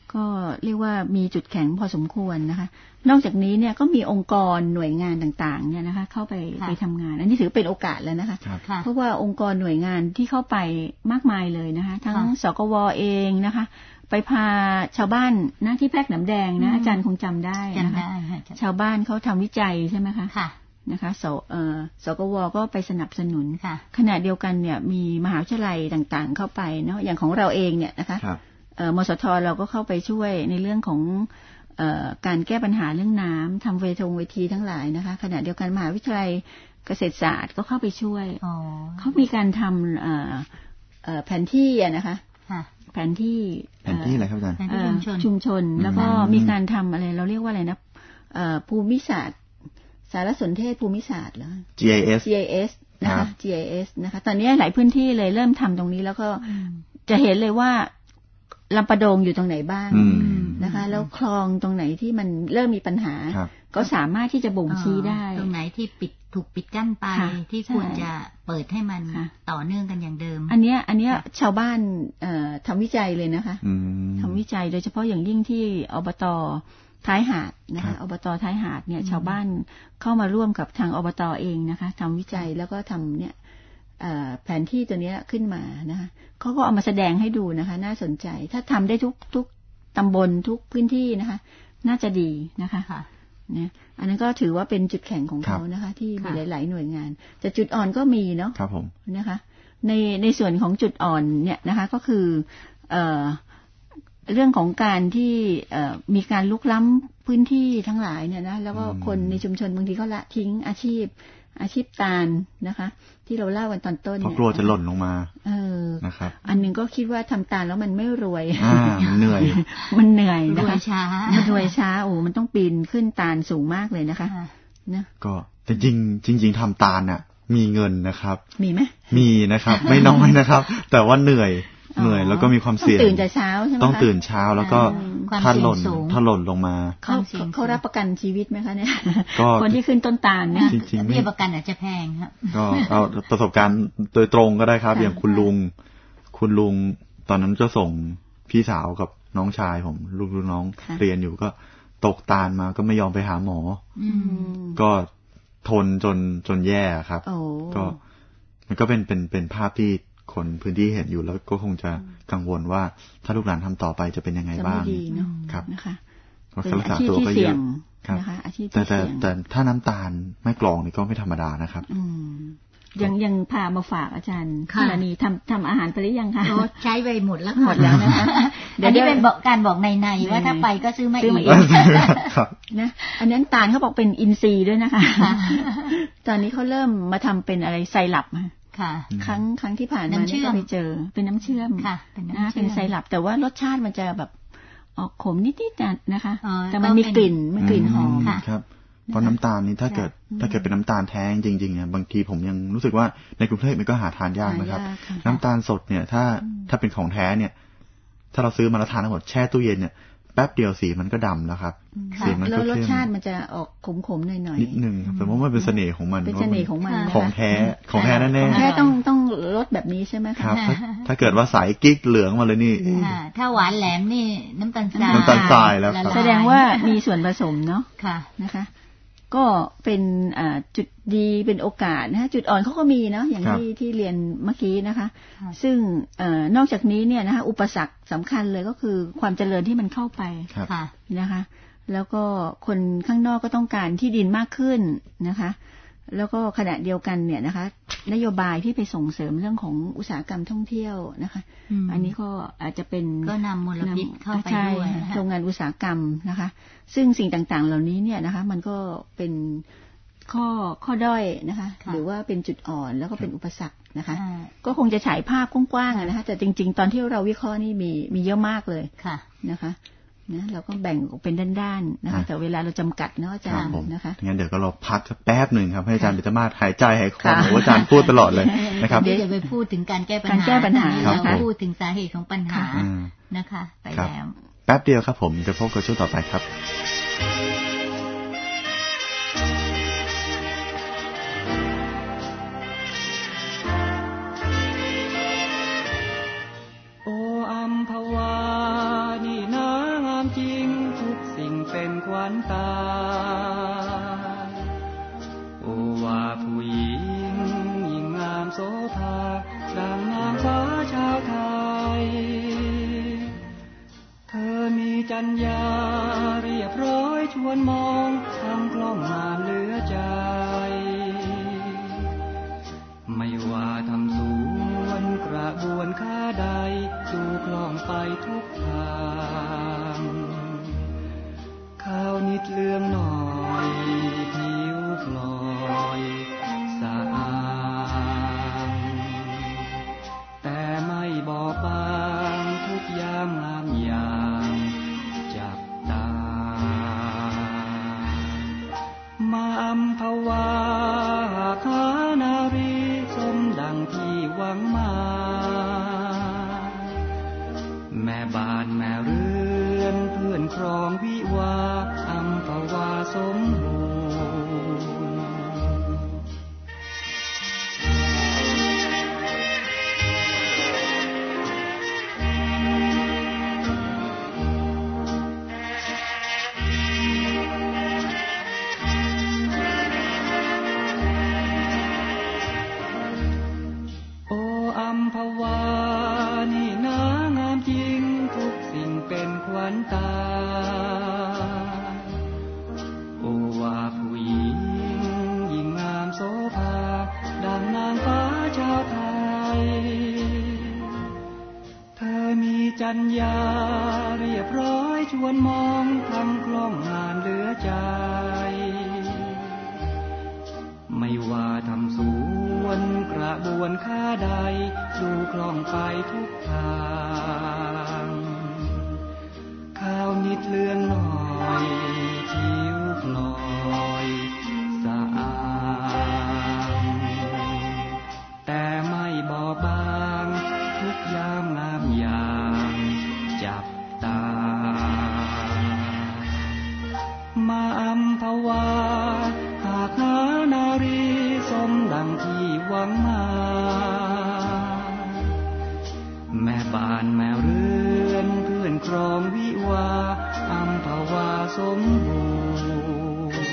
ก็เรียกว่ามีจุดแข็งพอสมควรนะคะนอกจากนี้เนี่ยก็มีองค์กรหน่วยงานต่างๆเนี่ยนะคะเข้าไปไปทำงานอันนี้ถือเป็นโอกาสแล้วนะคะเพราะว่าองค์กรหน่วยงานที่เข้าไปมากมายเลยนะคะทั้งสกวเองนะคะไปพาชาวบ้านนะที่แพรกหนำแดงนะอาจารย์คงจำได้นะคะชาวบ้านเขาทำวิจัยใช่ไหมคะนะคะสเอ่อสกวก็ไปสนับสนุนขณะเดียวกันเนี่ยมีมหาวิทยาลัยต่างๆเข้าไปเนาะอย่างของเราเองเนี่ยนะคะมสทเราก็เข้าไปช่วยในเรื่องของเอ่อการแก้ปัญหาเรื่องน้ำทำเวทงเวทีทั้งหลายนะคะขณะเดียวกันมหาวิทยาลัยเกษตรศาสตร์ก็เข้าไปช่วยเขามีการทำเอ่อเอ่อแผนที่อะนะคะแผนที่แผนที่อะไรครับอาจารย์ชุมชนแล้วก็มีการทำอะไรเราเรียกว่าอะไรนะภูมิศาสตร์สารสนเทศภูมิศาสตร์เหรอจี ไอ เอสจี ไอ เอส นะคะ จี ไอ เอส นะคะตอนนี้หลายพื้นที่เลยเริ่มทำตรงนี้แล้วก็จะเห็นเลยว่าลำปะโดงอยู่ตรงไหนบ้างนะคะแล้วคลองตรงไหนที่มันเริ่มมีปัญหาก็สามารถที่จะบ่งชี้ได้ตรงไหนที่ปิดถูกปิดกั้นไปที่ควรจะเปิดให้มันต่อเนื่องกันอย่างเดิมอันเนี้ยอันเนี้ยชาวบ้านทำวิจัยเลยนะคะทำวิจัยโดยเฉพาะอย่างยิ่งที่อบต.ท้ายหาดนะคะอบต.ท้ายหาดเนี่ยชาวบ้านเข้ามาร่วมกับทางอบต.เองนะคะทำวิจัยแล้วก็ทำเนี่ยแผนที่ตัวนี้ขึ้นมานะคะเขาก็เอามาแสดงให้ดูนะคะน่าสนใจถ้าทำได้ทุกทุกตำบลทุกพื้นที่นะคะน่าจะดีนะคะเนี่ยอันนั้นก็ถือว่าเป็นจุดแข็งของเขานะคะที่มีหลายๆหน่วยงานแต่จุดอ่อนก็มีเนาะครับผมนะคะในในส่วนของจุดอ่อนเนี่ยนะคะก็คือเอ่อเรื่องของการที่มีการลุกล้ำพื้นที่ทั้งหลายเนี่ยนะแล้วก็คนในชุมชนบางทีก็ละทิ้งอาชีพอาชีพตาลนะคะที่เราเล่ากันตอนต้นเพราะกลัวจะหล่นลงมาเออนะครับอันนึงก็คิดว่าทำตาลแล้วมันไม่รวยอ่ามันเหนื่อยมันเหนื่อยรวยช้ามันรวยช้าโอ้มันต้องปีนขึ้นตาลสูงมากเลยนะคะนะก็จริงจริงจริงทำตาลน่ะมีเงินนะครับมีไหมมีนะครับไม่น้อยนะครับแต่ว่าเหนื่อยเหนื่อยแล้วก็มีความเสี่ยงต้องตื่นแต่เช้าใช่ไหมต้องตื่นเช้าแล้วก็ถ้าหล่นถ้าหล่นลงมาเขาเขารับประกันชีวิตไหมคะเนี่ยคนที่ขึ้นต้นตาลเนี่ยเบี้ยประกันอาจจะแพงครับก็เอาประสบการณ์โดยตรงก็ได้ครับอย่างคุณลุงคุณลุงตอนนั้นก็ส่งพี่สาวกับน้องชายผมลูกน้องเรียนอยู่ก็ตกตาลมาก็ไม่ยอมไปหาหมอก็ทนจนจนแย่ครับก็มันก็เป็นเป็นเป็นภาพที่คนพื้นที่เห็นอยู่แล้วก็คงจะกังวลว่าถ้าลูกหลานทำต่อไปจะเป็นยังไงบ้างครับนะคะเป็นอาชีพที่เสี่ยงนะคะอาชีพที่เสี่ยงแต่ถ้าน้ำตาลไม่กรองนี่ก็ไม่ธรรมดานะครับยังยังพามาฝากอาจารย์กรณีทำทำอาหารไปหรือยังคะใช้ไปหมดแล้วหมดแล้วนะคะเดี๋ยวนี้เป็นบอกการบอกในในว่าถ้าไปก็ซื้อมาอีกนะอันนั้นตาลเขาบอกเป็นอินทรีย์ด้วยนะคะตอนนี้เขาเริ่มมาทำเป็นอะไรไซรัปค่ะครั้งครั้งที่ผ่านมาเนี่ยก็ไปเจอเป็นน้ำเชื่อมค่ะเป็นไซรัปแต่ว่ารสชาติมันจะแบบออกขมนิดๆนะคะแต่มันมีกลิ่นมีกลิ่นหอมครับเพราะน้ำตาลนี่ถ้าเกิดถ้าเกิดเป็นน้ำตาลแท้จริงๆเนี่ยบางทีผมยังรู้สึกว่าในกรุงเทพมันก็หาทานยากนะครับน้ำตาลสดเนี่ยถ้าถ้าเป็นของแท้เนี่ยถ้าเราซื้อมาแล้วทานทั้งหมดแช่ตู้เย็นเนี่ยแป๊บเดียวสีมันก็ดำแล้วครับสีมันก็เข้มแล้วรสชาติมันจะออกขมๆหน่อยๆนิดนึงครับแต่ว่ามันเป็นเสน่ห์ของมันเป็นเสน่ห์ของมันของแท้ของแท้แน่ๆแท้ต้องต้องรสแบบนี้ใช่ไหมครับถ้าเกิดว่าใสกิ๊กเหลืองมาเลยนี่ถ้าหวานแหลมนี่น้ำตาลทรายน้ำตาลทรายแล้วแสดงว่ามีส่วนผสมเนาะนะคะก็เป็นจุดดีเป็นโอกาสนะจุดอ่อนเขาก็มีเนาะอย่างที่ที่เรียนเมื่อกี้นะคะซึ่งนอกจากนี้เนี่ยนะคะอุปสรรคสำคัญเลยก็คือความเจริญที่มันเข้าไปนะคะแล้วก็คนข้างนอกก็ต้องการที่ดินมากขึ้นนะคะแล้วก็ขณะเดียวกันเนี่ยนะคะนโยบายที่ไปส่งเสริมเรื่องของอุตสาหกรรมท่องเที่ยวนะคะอันนี้ก็อาจจะเป็นก็นำมลพิษเข้าไปด้วยโรงงานอุตสาหกรรมนะคะซึ่งสิ่งต่างๆเหล่านี้เนี่ยนะคะมันก็เป็นข้อข้อด้อยนะคะหรือว่าเป็นจุดอ่อนแล้วก็เป็นอุปสรรคนะคะก็คงจะฉายภาพกว้างๆนะคะแต่จริงๆตอนที่เราวิเคราะห์นี่มีมีเยอะมากเลยนะคะนะเราก็แบ่งออกเป็นด้านๆนะคะแต่เวลาเราจำกัดเนาะอาจารย์นะคะงั้นเดี๋ยวก็เราพักสักแป๊บหนึ่งครับให้อาจารย์ปิตมาศหายใจหายคอหรือว่าอาจารย์พูดตลอดเลยนะครับเดี๋ยวจะไปพูดถึงการแก้ปัญหาการแก้ปัญหาแล้วพูดถึงสาเหตุของปัญหานะคะไปแล้วแป๊บเดียวครับผมจะพบกับช่วงต่อไปครับโออัมพวานี่นางโอว่าผู้หญิงยิ่งงามโสภาดังนางฟ้าชาวไทยเธอมีจรรยาเรียบร้อยชวนมองทำกล้องงามเหลือใจไม่ว่าทำสวนกระบวนค้าใดดูคล่องไปทุกทางข้าวนิดเหลืองหน่อยผิวพลอยสะอาดแต่ไม่บอบบางทุกยามงามอย่างจับตามาอัมพวาคานารีสมดังที่หวังมาแม่บ้านแม่เรือนเพื่อนครองวิวาอัมพวาสมบูรณ์โออัมพวานี่นางามจริงทุกสิ่งเป็นขวัญตาโอว่าผู้หญิงยิ่งงามโสภาดังนางฟ้าชาวไทยเธอมีจรรยาเรียบร้อยชวนมองทำคล่องงานเหลือใจไม่ว่าทำสวนกระบวนค้าใดดูคล่องไปทุกทางข้าวนิดเหลืองหน่อยผิวพลอยสะอาดแต่ไม่บอบบางทุกยามงามอย่างจับตามาอัมพวาหากหานารีสมดังที่หวังมาแม่บ้านแม่เรือนเพื่อนครองวิวาอัมพวาสมบูรณ์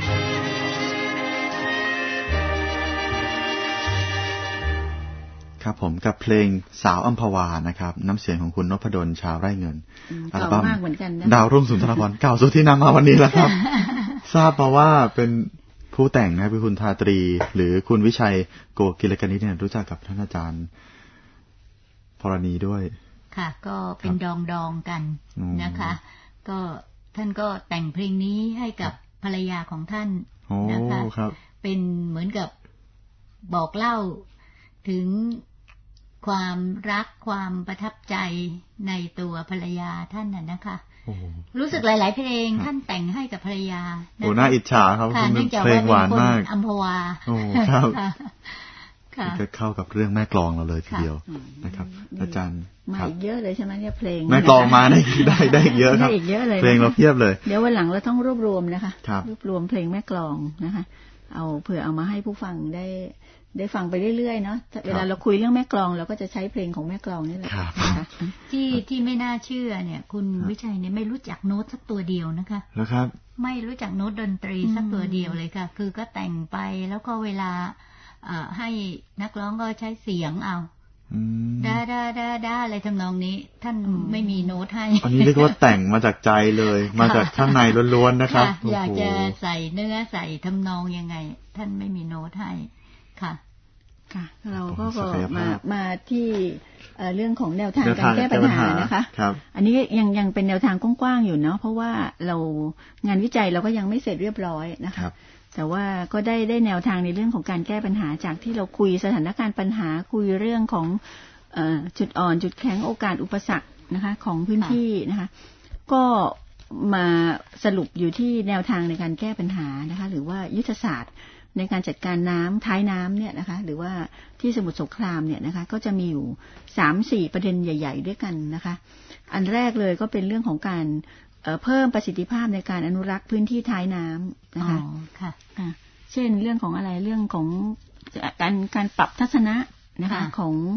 ครับผมกับเพลงสาวอัมพวานะครับน้ำเสียงของคุณนพดลชาวไร่เงินอัลบั้มดาวรุ่งสุนทรภรณ์เก่าสุดที่นำมาวันนี้แล้วครับ ทราบมาว่าเป็นผู้แต่งนะเป็นคุณทาตรีหรือคุณวิชัยโกกิลกนิษฐ์เนี่ยรู้จักกับท่านอาจารย์พรณีด้วยค่ะก็เป็นดองดองกันนะคะก็ท่านก็แต่งเพลงนี้ให้กับภรรยาของท่านนะคะเป็นเหมือนกับบอกเล่าถึงความรักความประทับใจในตัวภรรยาท่านน่ะนะคะรู้สึกหลายๆเพลงท่านแต่งให้กับภรรยาโอ้น่าอิจฉาครับเพลงหวานมากอัมพวาโอ้ครับก็เข้ากับเรื่องแม่กลองเราเลยทีเดียวนะครับอาจารย์มาอีกเยอะเลยใช่ไหมเนี่ยเพลงแม่กลองมาได้ได้ได้เยอะครับเพลงเราเพียบเลยเดี๋ยววันหลังเราต้องรวบรวมนะคะรวบรวมเพลงแม่กลองนะคะเอาเผื่อเอามาให้ผู้ฟังได้ได้ฟังไปเรื่อยๆเนาะเวลาเราคุยเรื่องแม่กลองเราก็จะใช้เพลงของแม่กลองนี่แหละนะคะที่ที่ไม่น่าเชื่อเนี่ยคุณวิชัยเนี่ยไม่รู้จักโน้ตสักตัวเดียวนะคะแล้วครับไม่รู้จักโน้ตดนตรีสักตัวเดียวเลยค่ะคือก็แต่งไปแล้วก็เวลาให้นักร้องก็ใช้เสียงเอาด้าด้าด้าด้าอะไรทำนองนี้ท่านไม่มีโน้ตให้อันนี้เรียกว่าแต่งมาจากใจเลยมาจากข้างในล้วนๆนะครับอยากจะใส่เนื้อใส่ทำนองยังไงท่านไม่มีโน้ตให้ค่ะค่ะเราก็มามาที่เรื่องของแนวทางการแก้ปัญหานะคะอันนี้ยังยังเป็นแนวทางกว้างๆอยู่เนาะเพราะว่าเรางานวิจัยเราก็ยังไม่เสร็จเรียบร้อยนะคะแต่ว่าก็ได้ได้แนวทางในเรื่องของการแก้ปัญหาจากที่เราคุยสถานการณ์ปัญหาคุยเรื่องของจุดอ่อนจุดแข็งโอกาสอุปสรรคนะคะของพื้นที่นะคะก็มาสรุปอยู่ที่แนวทางในการแก้ปัญหานะคะหรือว่ายุทธศาสตร์ในการจัดการน้ำท้ายน้ำเนี่ยนะคะหรือว่าที่สมุทรสงครามเนี่ยนะคะก็จะมีอยู่ สามสี่ ประเด็นใหญ่ๆด้วยกันนะคะอันแรกเลยก็เป็นเรื่องของการเพิ่มประสิทธิภาพในการอนุรักษ์พื้นที่ท้ายน้ำนะคะค่ะเช่นเรื่องของอะไรเรื่องของการการปรับทัศนะนะคะของ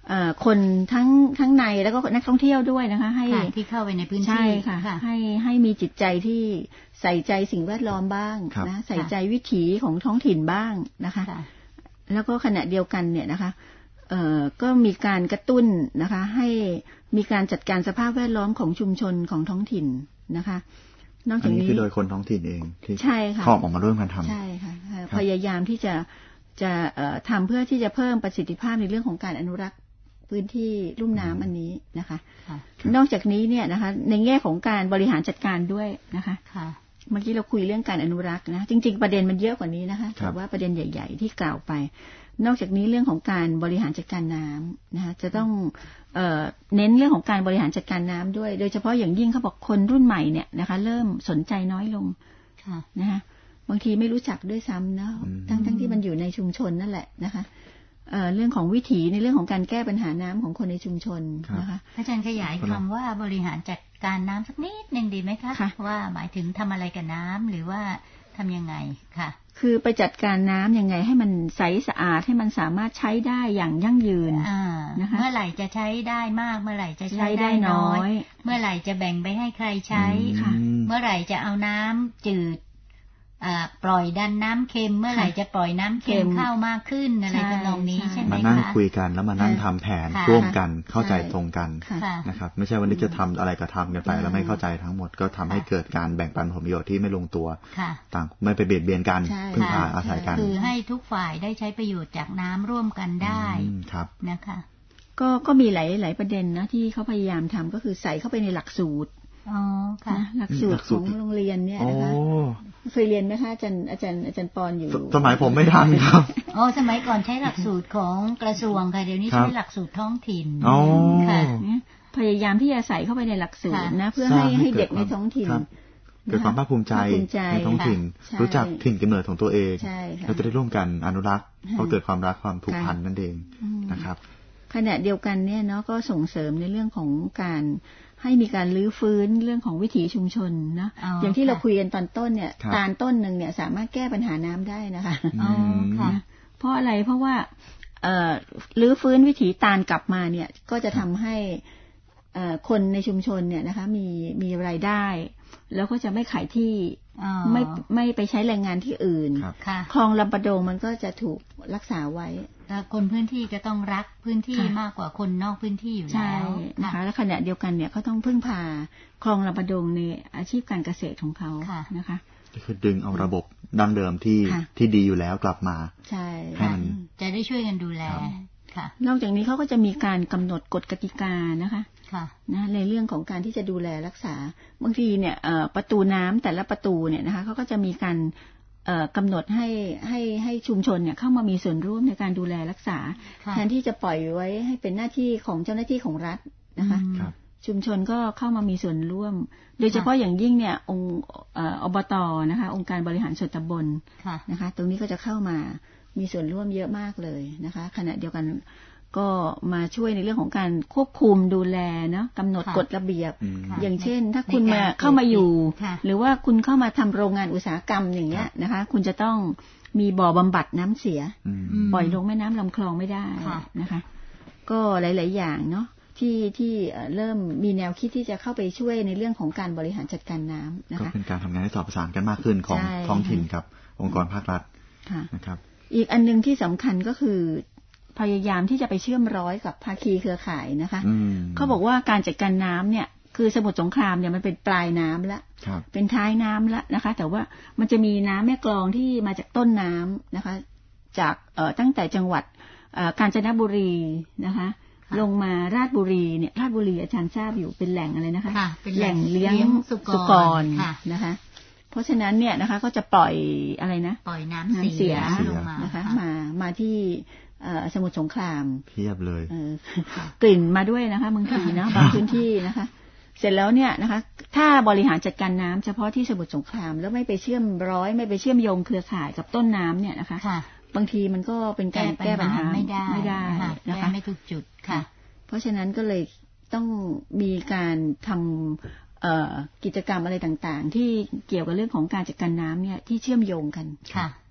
คนทั้งทั้งในแล้วก็นักท่องเที่ยวด้วยนะคะให้ที่เข้าไปในพื้นที่ใช่ค่ะให้ให้มีจิตใจที่ใส่ใจสิ่งแวดล้อมบ้างนะใส่ใจวิถีของท้องถิ่นบ้างนะคะแล้วก็ขณะเดียวกันเนี่ยนะคะเอ่อก็มีการกระตุ้นนะคะให้มีการจัดการสภาพแวดล้อมของชุมชนของท้องถิ่นนะคะนอกจากนี้คือโดยคนท้องถิ่นเองที่ใช่ค่ะขอออกมาร่วมกันทำใช่ค่ะพยายามที่จะจะทำเพื่อที่จะเพิ่มประสิทธิภาพในเรื่องของการอนุรักษ์พื้นที่ลุ่มน้ำอันนี้นะคะนอกจากนี้เนี่ยนะคะในแง่ของการบริหารจัดการด้วยนะคะเมื่อกี้เราคุยเรื่องการอนุรักษ์นะจริงๆประเด็นมันเยอะกว่านี้นะคะแต่ว่าประเด็นใหญ่ๆที่กล่าวไปนอกจากนี้เรื่องของการบริหารจัดการน้ำนะคะจะต้องเอ่อเน้นเรื่องของการบริหารจัดการน้ำด้วยโดยเฉพาะอย่างยิ่งเขาบอกคนรุ่นใหม่เนี่ยนะคะเริ่มสนใจน้อยลงนะคะบางทีไม่รู้จักด้วยซ้ำนะทั้งทั้งที่มันอยู่ในชุมชนนั่นแหละนะคะเอ่อเรื่องของวิถีในเรื่องของการแก้ปัญหาน้ำของคนในชุมชนนะคะอาจารย์ขยายคำว่าบริหารจัดการน้ำสักนิดนึงดีไหมคะว่าหมายถึงทำอะไรกับน้ำหรือว่าทำยังไงค่ะคือไปจัดการน้ำยังไงให้มันใสสะอาดให้มันสามารถใช้ได้อย่างยั่งยืนนะคะเมื่อไหร่จะใช้ได้มากเมื่อไหร่จะใช้ได้น้อยเมื่อไหร่จะแบ่งไปให้ใครใช้เมื่อไหร่จะเอาน้ำจืดปล่อยดันน้ำเค็มเมื่อไหร่จะปล่อยน้ำเค็มเข้ามากขึ้นอะไรทำนองนี้ใช่ไหมคะมานั่งคุยกันแล้วมานั่งทำแผนร่วมกันเข้าใจตรงกันนะครับไม่ใช่วันนี้จะทำอะไรก็ทำกันไปแล้วไม่เข้าใจทั้งหมดก็ทำให้เกิดการแบ่งปันผลประโยชน์ที่ไม่ลงตัวต่างไม่ไปเบียดเบียนกันพึ่งพาอาศัยกันคือให้ทุกฝ่ายได้ใช้ประโยชน์จากน้ำร่วมกันได้นะคะก็ก็มีหลายหลายประเด็นนะที่เขาพยายามทำก็คือใส่เข้าไปในหลักสูตรอ๋อค่ะหลักสูตรของโรงเรียนเนี่ยนะคะเคยเรียนไหมคะอาจารย์อาจารย์อาจารย์ปอนอยู่สมัยผมไม่ทันครับอ๋อสมัยก่อนใช้หลักสูตรของกระทรวงค่ะเดี๋ยวนี้ใช้หลักสูตรท้องถิ่นค่ะพยายามที่จะใส่เข้าไปในหลักสูตรนะเพื่อให้ให้เด็กในท้องถิ่นเกิดความภาคภูมิใจในท้องถิ่นรู้จักถิ่นกำเนิดของตัวเองแล้วจะได้ร่วมกันอนุรักษ์เพราะเกิดความรักความผูกพันนั่นเองนะครับขณะเดียวกันเนี่ยเนาะก็ส่งเสริมในเรื่องของการให้มีการรื้อฟื้นเรื่องของวิถีชุมชนนะ อ, อย่างที่เราคุยกันตอนต้นเนี่ยตาลต้นหนึ่งเนี่ยสามารถแก้ปัญหาน้ำได้นะคะอ๋อค่ะเพราะอะไรเพราะว่าเอ่อรื้อฟื้นวิถีตาลกลับมาเนี่ยก็จะทำให้เอ่อคนในชุมชนเนี่ยนะคะมีมีรายได้แล้วก็จะไม่ขายที่ไม่ไม่ไปใช้แรงงานที่อื่นคลองลำปะโดงมันก็จะถูกรักษาไว้แล้วคนพื้นที่ก็ต้องรักพื้นที่มากกว่าคนนอกพื้นที่อยู่แล้วนะคะและขณะเดียวกันเนี่ยเขาต้องพึ่งพาคลองลำปะโดงในอาชีพการเกษตรของเขานะคะก็คือดึงเอาระบบดั้งเดิมที่ที่ดีอยู่แล้วกลับมาใช่ให้มันจะได้ช่วยกันดูแลค่ะนอกจากนี้เขาก็จะมีการกำหนดกฎกติกานะคะนะในเรื่องของการที่จะดูแลรักษาบางทีเนี่ยประตูน้ำแต่ละประตูเนี่ยนะคะเขาก็จะมีการกำหนดให้ให้ให้ชุมชนเนี่ยเข้ามามีส่วนร่วมในการดูแลรักษาแทนที่จะปล่อยไว้ให้เป็นหน้าที่ของเจ้าหน้าที่ของรัฐนะคะชุมชนก็เข้ามามีส่วนร่วมโดยเฉพาะอย่างยิ่งเนี่ยองค์อบต.นะคะองค์การบริหารส่วนตำบลนะคะตรงนี้ก็จะเข้ามามีส่วนร่วมเยอะมากเลยนะคะขณะเดียวกันก็มาช่วยในเรื่องของการควบคุมดูแลเนาะกำหนดกฎระเบียบอย่างเช่นถ้าคุณมาเข้ามาอยู่หรือว่าคุณเข้ามาทำโรงงานอุตสาหกรรมอย่างเงี้ยนะคะคุณจะต้องมีบ่อบำบัดน้ำเสียปล่อยลงแม่น้ำลำคลองไม่ได้นะคะก็หลายๆอย่างเนาะที่ที่เริ่มมีแนวคิดที่จะเข้าไปช่วยในเรื่องของการบริหารจัดการน้ำนะคะก็เป็นการทำงานให้สอดประสานกันมากขึ้นของท้องถิ่นกับองค์กรภาครัฐนะครับอีกอันนึงที่สำคัญก็คือพยายามที่จะไปเชื่อมร้อยกับภาคีเครือข่ายนะคะเขาบอกว่าการจัดการน้ำเนี่ยคือสมุทรสงครามเนี่ยมันเป็นปลายน้ำละเป็นท้ายน้ำละนะคะแต่ว่ามันจะมีน้ำแม่กลองที่มาจากต้นน้ำนะคะจากเอ่อตั้งแต่จังหวัดกาญจนบุรีนะคะลงมาราชบุรีเนี่ยราชบุรีอาจารย์ทราบอยู่เป็นแหล่งอะไรนะคะแหล่งเลี้ยงสุกรนะคะเพราะฉะนั้นเนี่ยนะคะก็จะปล่อยอะไรนะปล่อยน้ำเสียลงมานะคะมามาที่สมุทรสงครามเพียบเลยกลิ่นมาด้วยนะคะบางทีนะบางพื้นที่นะคะเสร็จแล้วเนี่ยนะคะถ้าบริหารจัดการน้ำเฉพาะที่สมุทรสงครามแล้วไม่ไปเชื่อมร้อยไม่ไปเชื่อมโยงเครือข่ายกับต้นน้ำเนี่ยนะคะบางทีมันก็เป็นการแก้ปัญหาไม่ได้ไม่ได้นะคะไม่ถูกจุดค่ะเพราะฉะนั้นก็เลยต้องมีการทำกิจกรรมอะไรต่างๆที่เกี่ยวกับเรื่องของการจัดการน้ำเนี่ยที่เชื่อมโยงกัน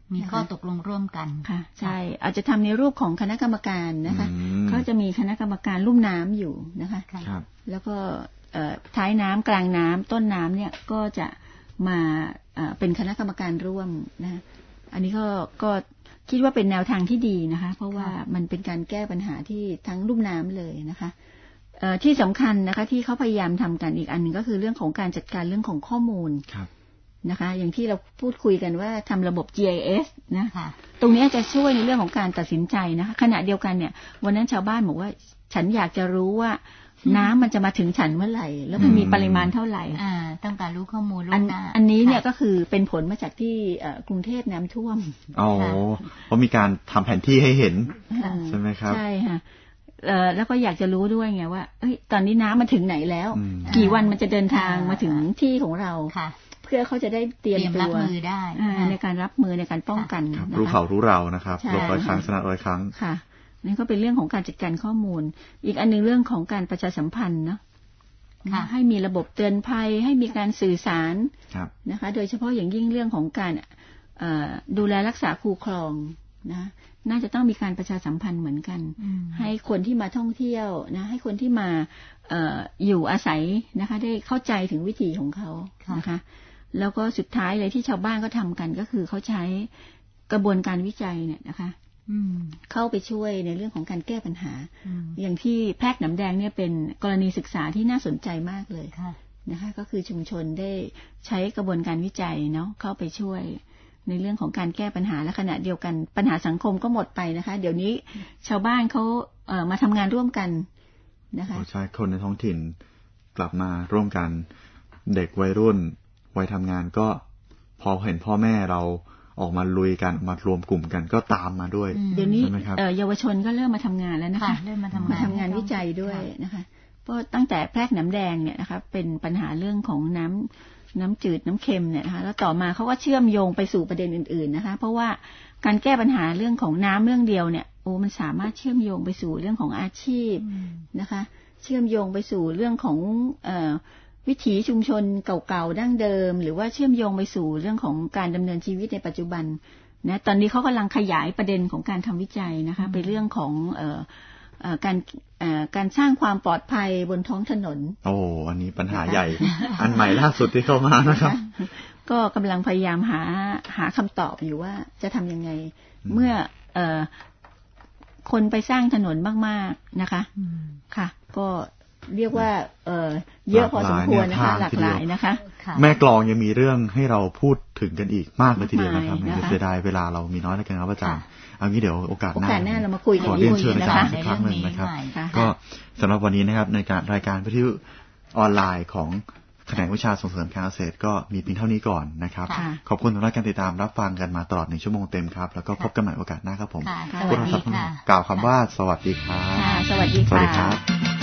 มีข้อตกลงร่วมกันค่ะใช่อาจจะทำในรูปของคณะกรรมการนะคะเขาจะมีคณะกรรมการลุ่มน้ำอยู่นะคะแล้วก็ท้ายน้ำกลางน้ำต้นน้ำเนี่ยก็จะมาเป็นคณะกรรมการร่วมนะอันนี้ก็ก็คิดว่าเป็นแนวทางที่ดีนะคะเพราะว่ามันเป็นการแก้ปัญหาที่ทั้งลุ่มน้ำเลยนะคะที่สำคัญนะคะที่เขาพยายามทำกันอีกอันนึงก็คือเรื่องของการจัดการเรื่องของข้อมูลนะคะอย่างที่เราพูดคุยกันว่าทำระบบ จี ไอ เอส นะตรงนี้จะช่วยในเรื่องของการตัดสินใจนะคะขณะเดียวกันเนี่ยวันนั้นชาวบ้านบอกว่าฉันอยากจะรู้ว่าน้ำมันจะมาถึงฉันเมื่อไหร่แล้วมันมีปริมาณเท่าไหร่ต้องการรู้ข้อมูลล่วงหน้าอันนี้เนี่ยก็คือเป็นผลมาจากที่กรุงเทพน้ำท่วมอ๋อเพราะมีการทำแผนที่ให้เห็นใช่ไหมครับใช่ค่ะแล้วก็อยากจะรู้ด้วยไงว่าตอนนี้น้ำมาถึงไหนแล้วกี่วันมันจะเดินทางมาถึงที่ของเราเพื่อเขาจะได้เตรียมตัวรับมือได้ในการรับมือในการป้องกันรู้เขารู้เรานะครับลบร้อยครั้งชนะร้อยครั้งค่ะนี่ก็เป็นเรื่องของการจัดการข้อมูลอีกอันนึงเรื่องของการประชาสัมพันธ์เนาะให้มีระบบเตือนภัยให้มีการสื่อสารนะคะโดยเฉพาะอย่างยิ่งเรื่องของการดูแลรักษาคูครองนะน่าจะต้องมีการประชาสัมพันธ์เหมือนกันให้คนที่มาท่องเที่ยวนะให้คนที่มาเอ่ออยู่อาศัยนะคะได้เข้าใจถึงวิถีของเขานะคะแล้วก็สุดท้ายเลยที่ชาวบ้านก็ทำกันก็คือเขาใช้กระบวนการวิจัยเนี่ยนะคะเข้าไปช่วยในเรื่องของการแก้ปัญหาอย่างที่แพรกหนำแดงเนี่ยเป็นกรณีศึกษาที่น่าสนใจมากเลยนะคะก็คือชุมชนได้ใช้กระบวนการวิจัยเนาะเข้าไปช่วยในเรื่องของการแก้ปัญหาและขณะเดียวกันปัญหาสังคมก็หมดไปนะคะเดี๋ยวนี้ชาวบ้านเขาเอ่อมาทำงานร่วมกันนะคะใช่คนในท้องถิ่นกลับมาร่วมกันเด็กวัยรุ่นวัยทำงานก็พอเห็นพ่อแม่เราออกมาลุยกันมารวมกลุ่มกันก็ตามมาด้วยเดี๋ยวนี้เยาวชนก็เริ่มมาทำงานแล้วนะคะเริ่มมาทำงานมาทำงานวิจัยด้วยนะคะเพราะตั้งแต่แพรกหนำแดงเนี่ยนะคะเป็นปัญหาเรื่องของน้ำน้ำจืดน้ำเค็มเนี่ยนะคะแล้วต่อมาเขาก็เชื่อมโยงไปสู่ประเด็นอื่นๆนะคะเพราะว่าการแก้ปัญหาเรื่องของน้ำเรื่องเดียวเนี่ยโอ้มันสามารถเชื่อมโยงไปสู่เรื่องของอาชีพนะคะเชื่อมโยงไปสู่เรื่องของเอ่อวิถีชุมชนเก่าๆดั้งเดิมหรือว่าเชื่อมโยงไปสู่เรื่องของการดำเนินชีวิตในปัจจุบันนะตอนนี้เขากำลังขยายประเด็นของการทำวิจัยนะคะไปเรื่องของเอ่อการการสร้างความปลอดภัยบนท้องถนนโอ้อันนี้ปัญหาใหญ่ อันใหม่ล่าสุดที่เข้ามานะครับก็กำลังพยายามหาหาคำตอบอยู่ว่าจะทำยังไงเมื่อเอ่อคนไปสร้างถนนมากๆนะคะค่ะก็เรียกว่าเอ่อเยอะพอสมควรนะคะหลากหลายนะคะแม่กลองยังมีเรื่องให้เราพูดถึงกันอีกมากเลยทีเดียวนะครับเสียดายเวลาเรามีน้อยแล้วกันครับอาจารย์เอางี้เดี๋ยวโอกาสหน้าเรามาคุยกันขอเรียนเชิญอาจารย์สักครั้งหนึ่งนะครับก็สำหรับวันนี้นะครับในการรายการวิทยุออนไลน์ของแขนงวิชาส่งเสริมการเกษตรก็มีเพียงเท่านี้ก่อนนะครับขอบคุณสำหรับการติดตามรับฟังกันมาตลอดหนึ่งชั่วโมงเต็มครับแล้วก็พบกันใหม่โอกาสหน้าครับผมสวัสดีค่ะกล่าวคำว่าสวัสดีครับสวัสดีครับ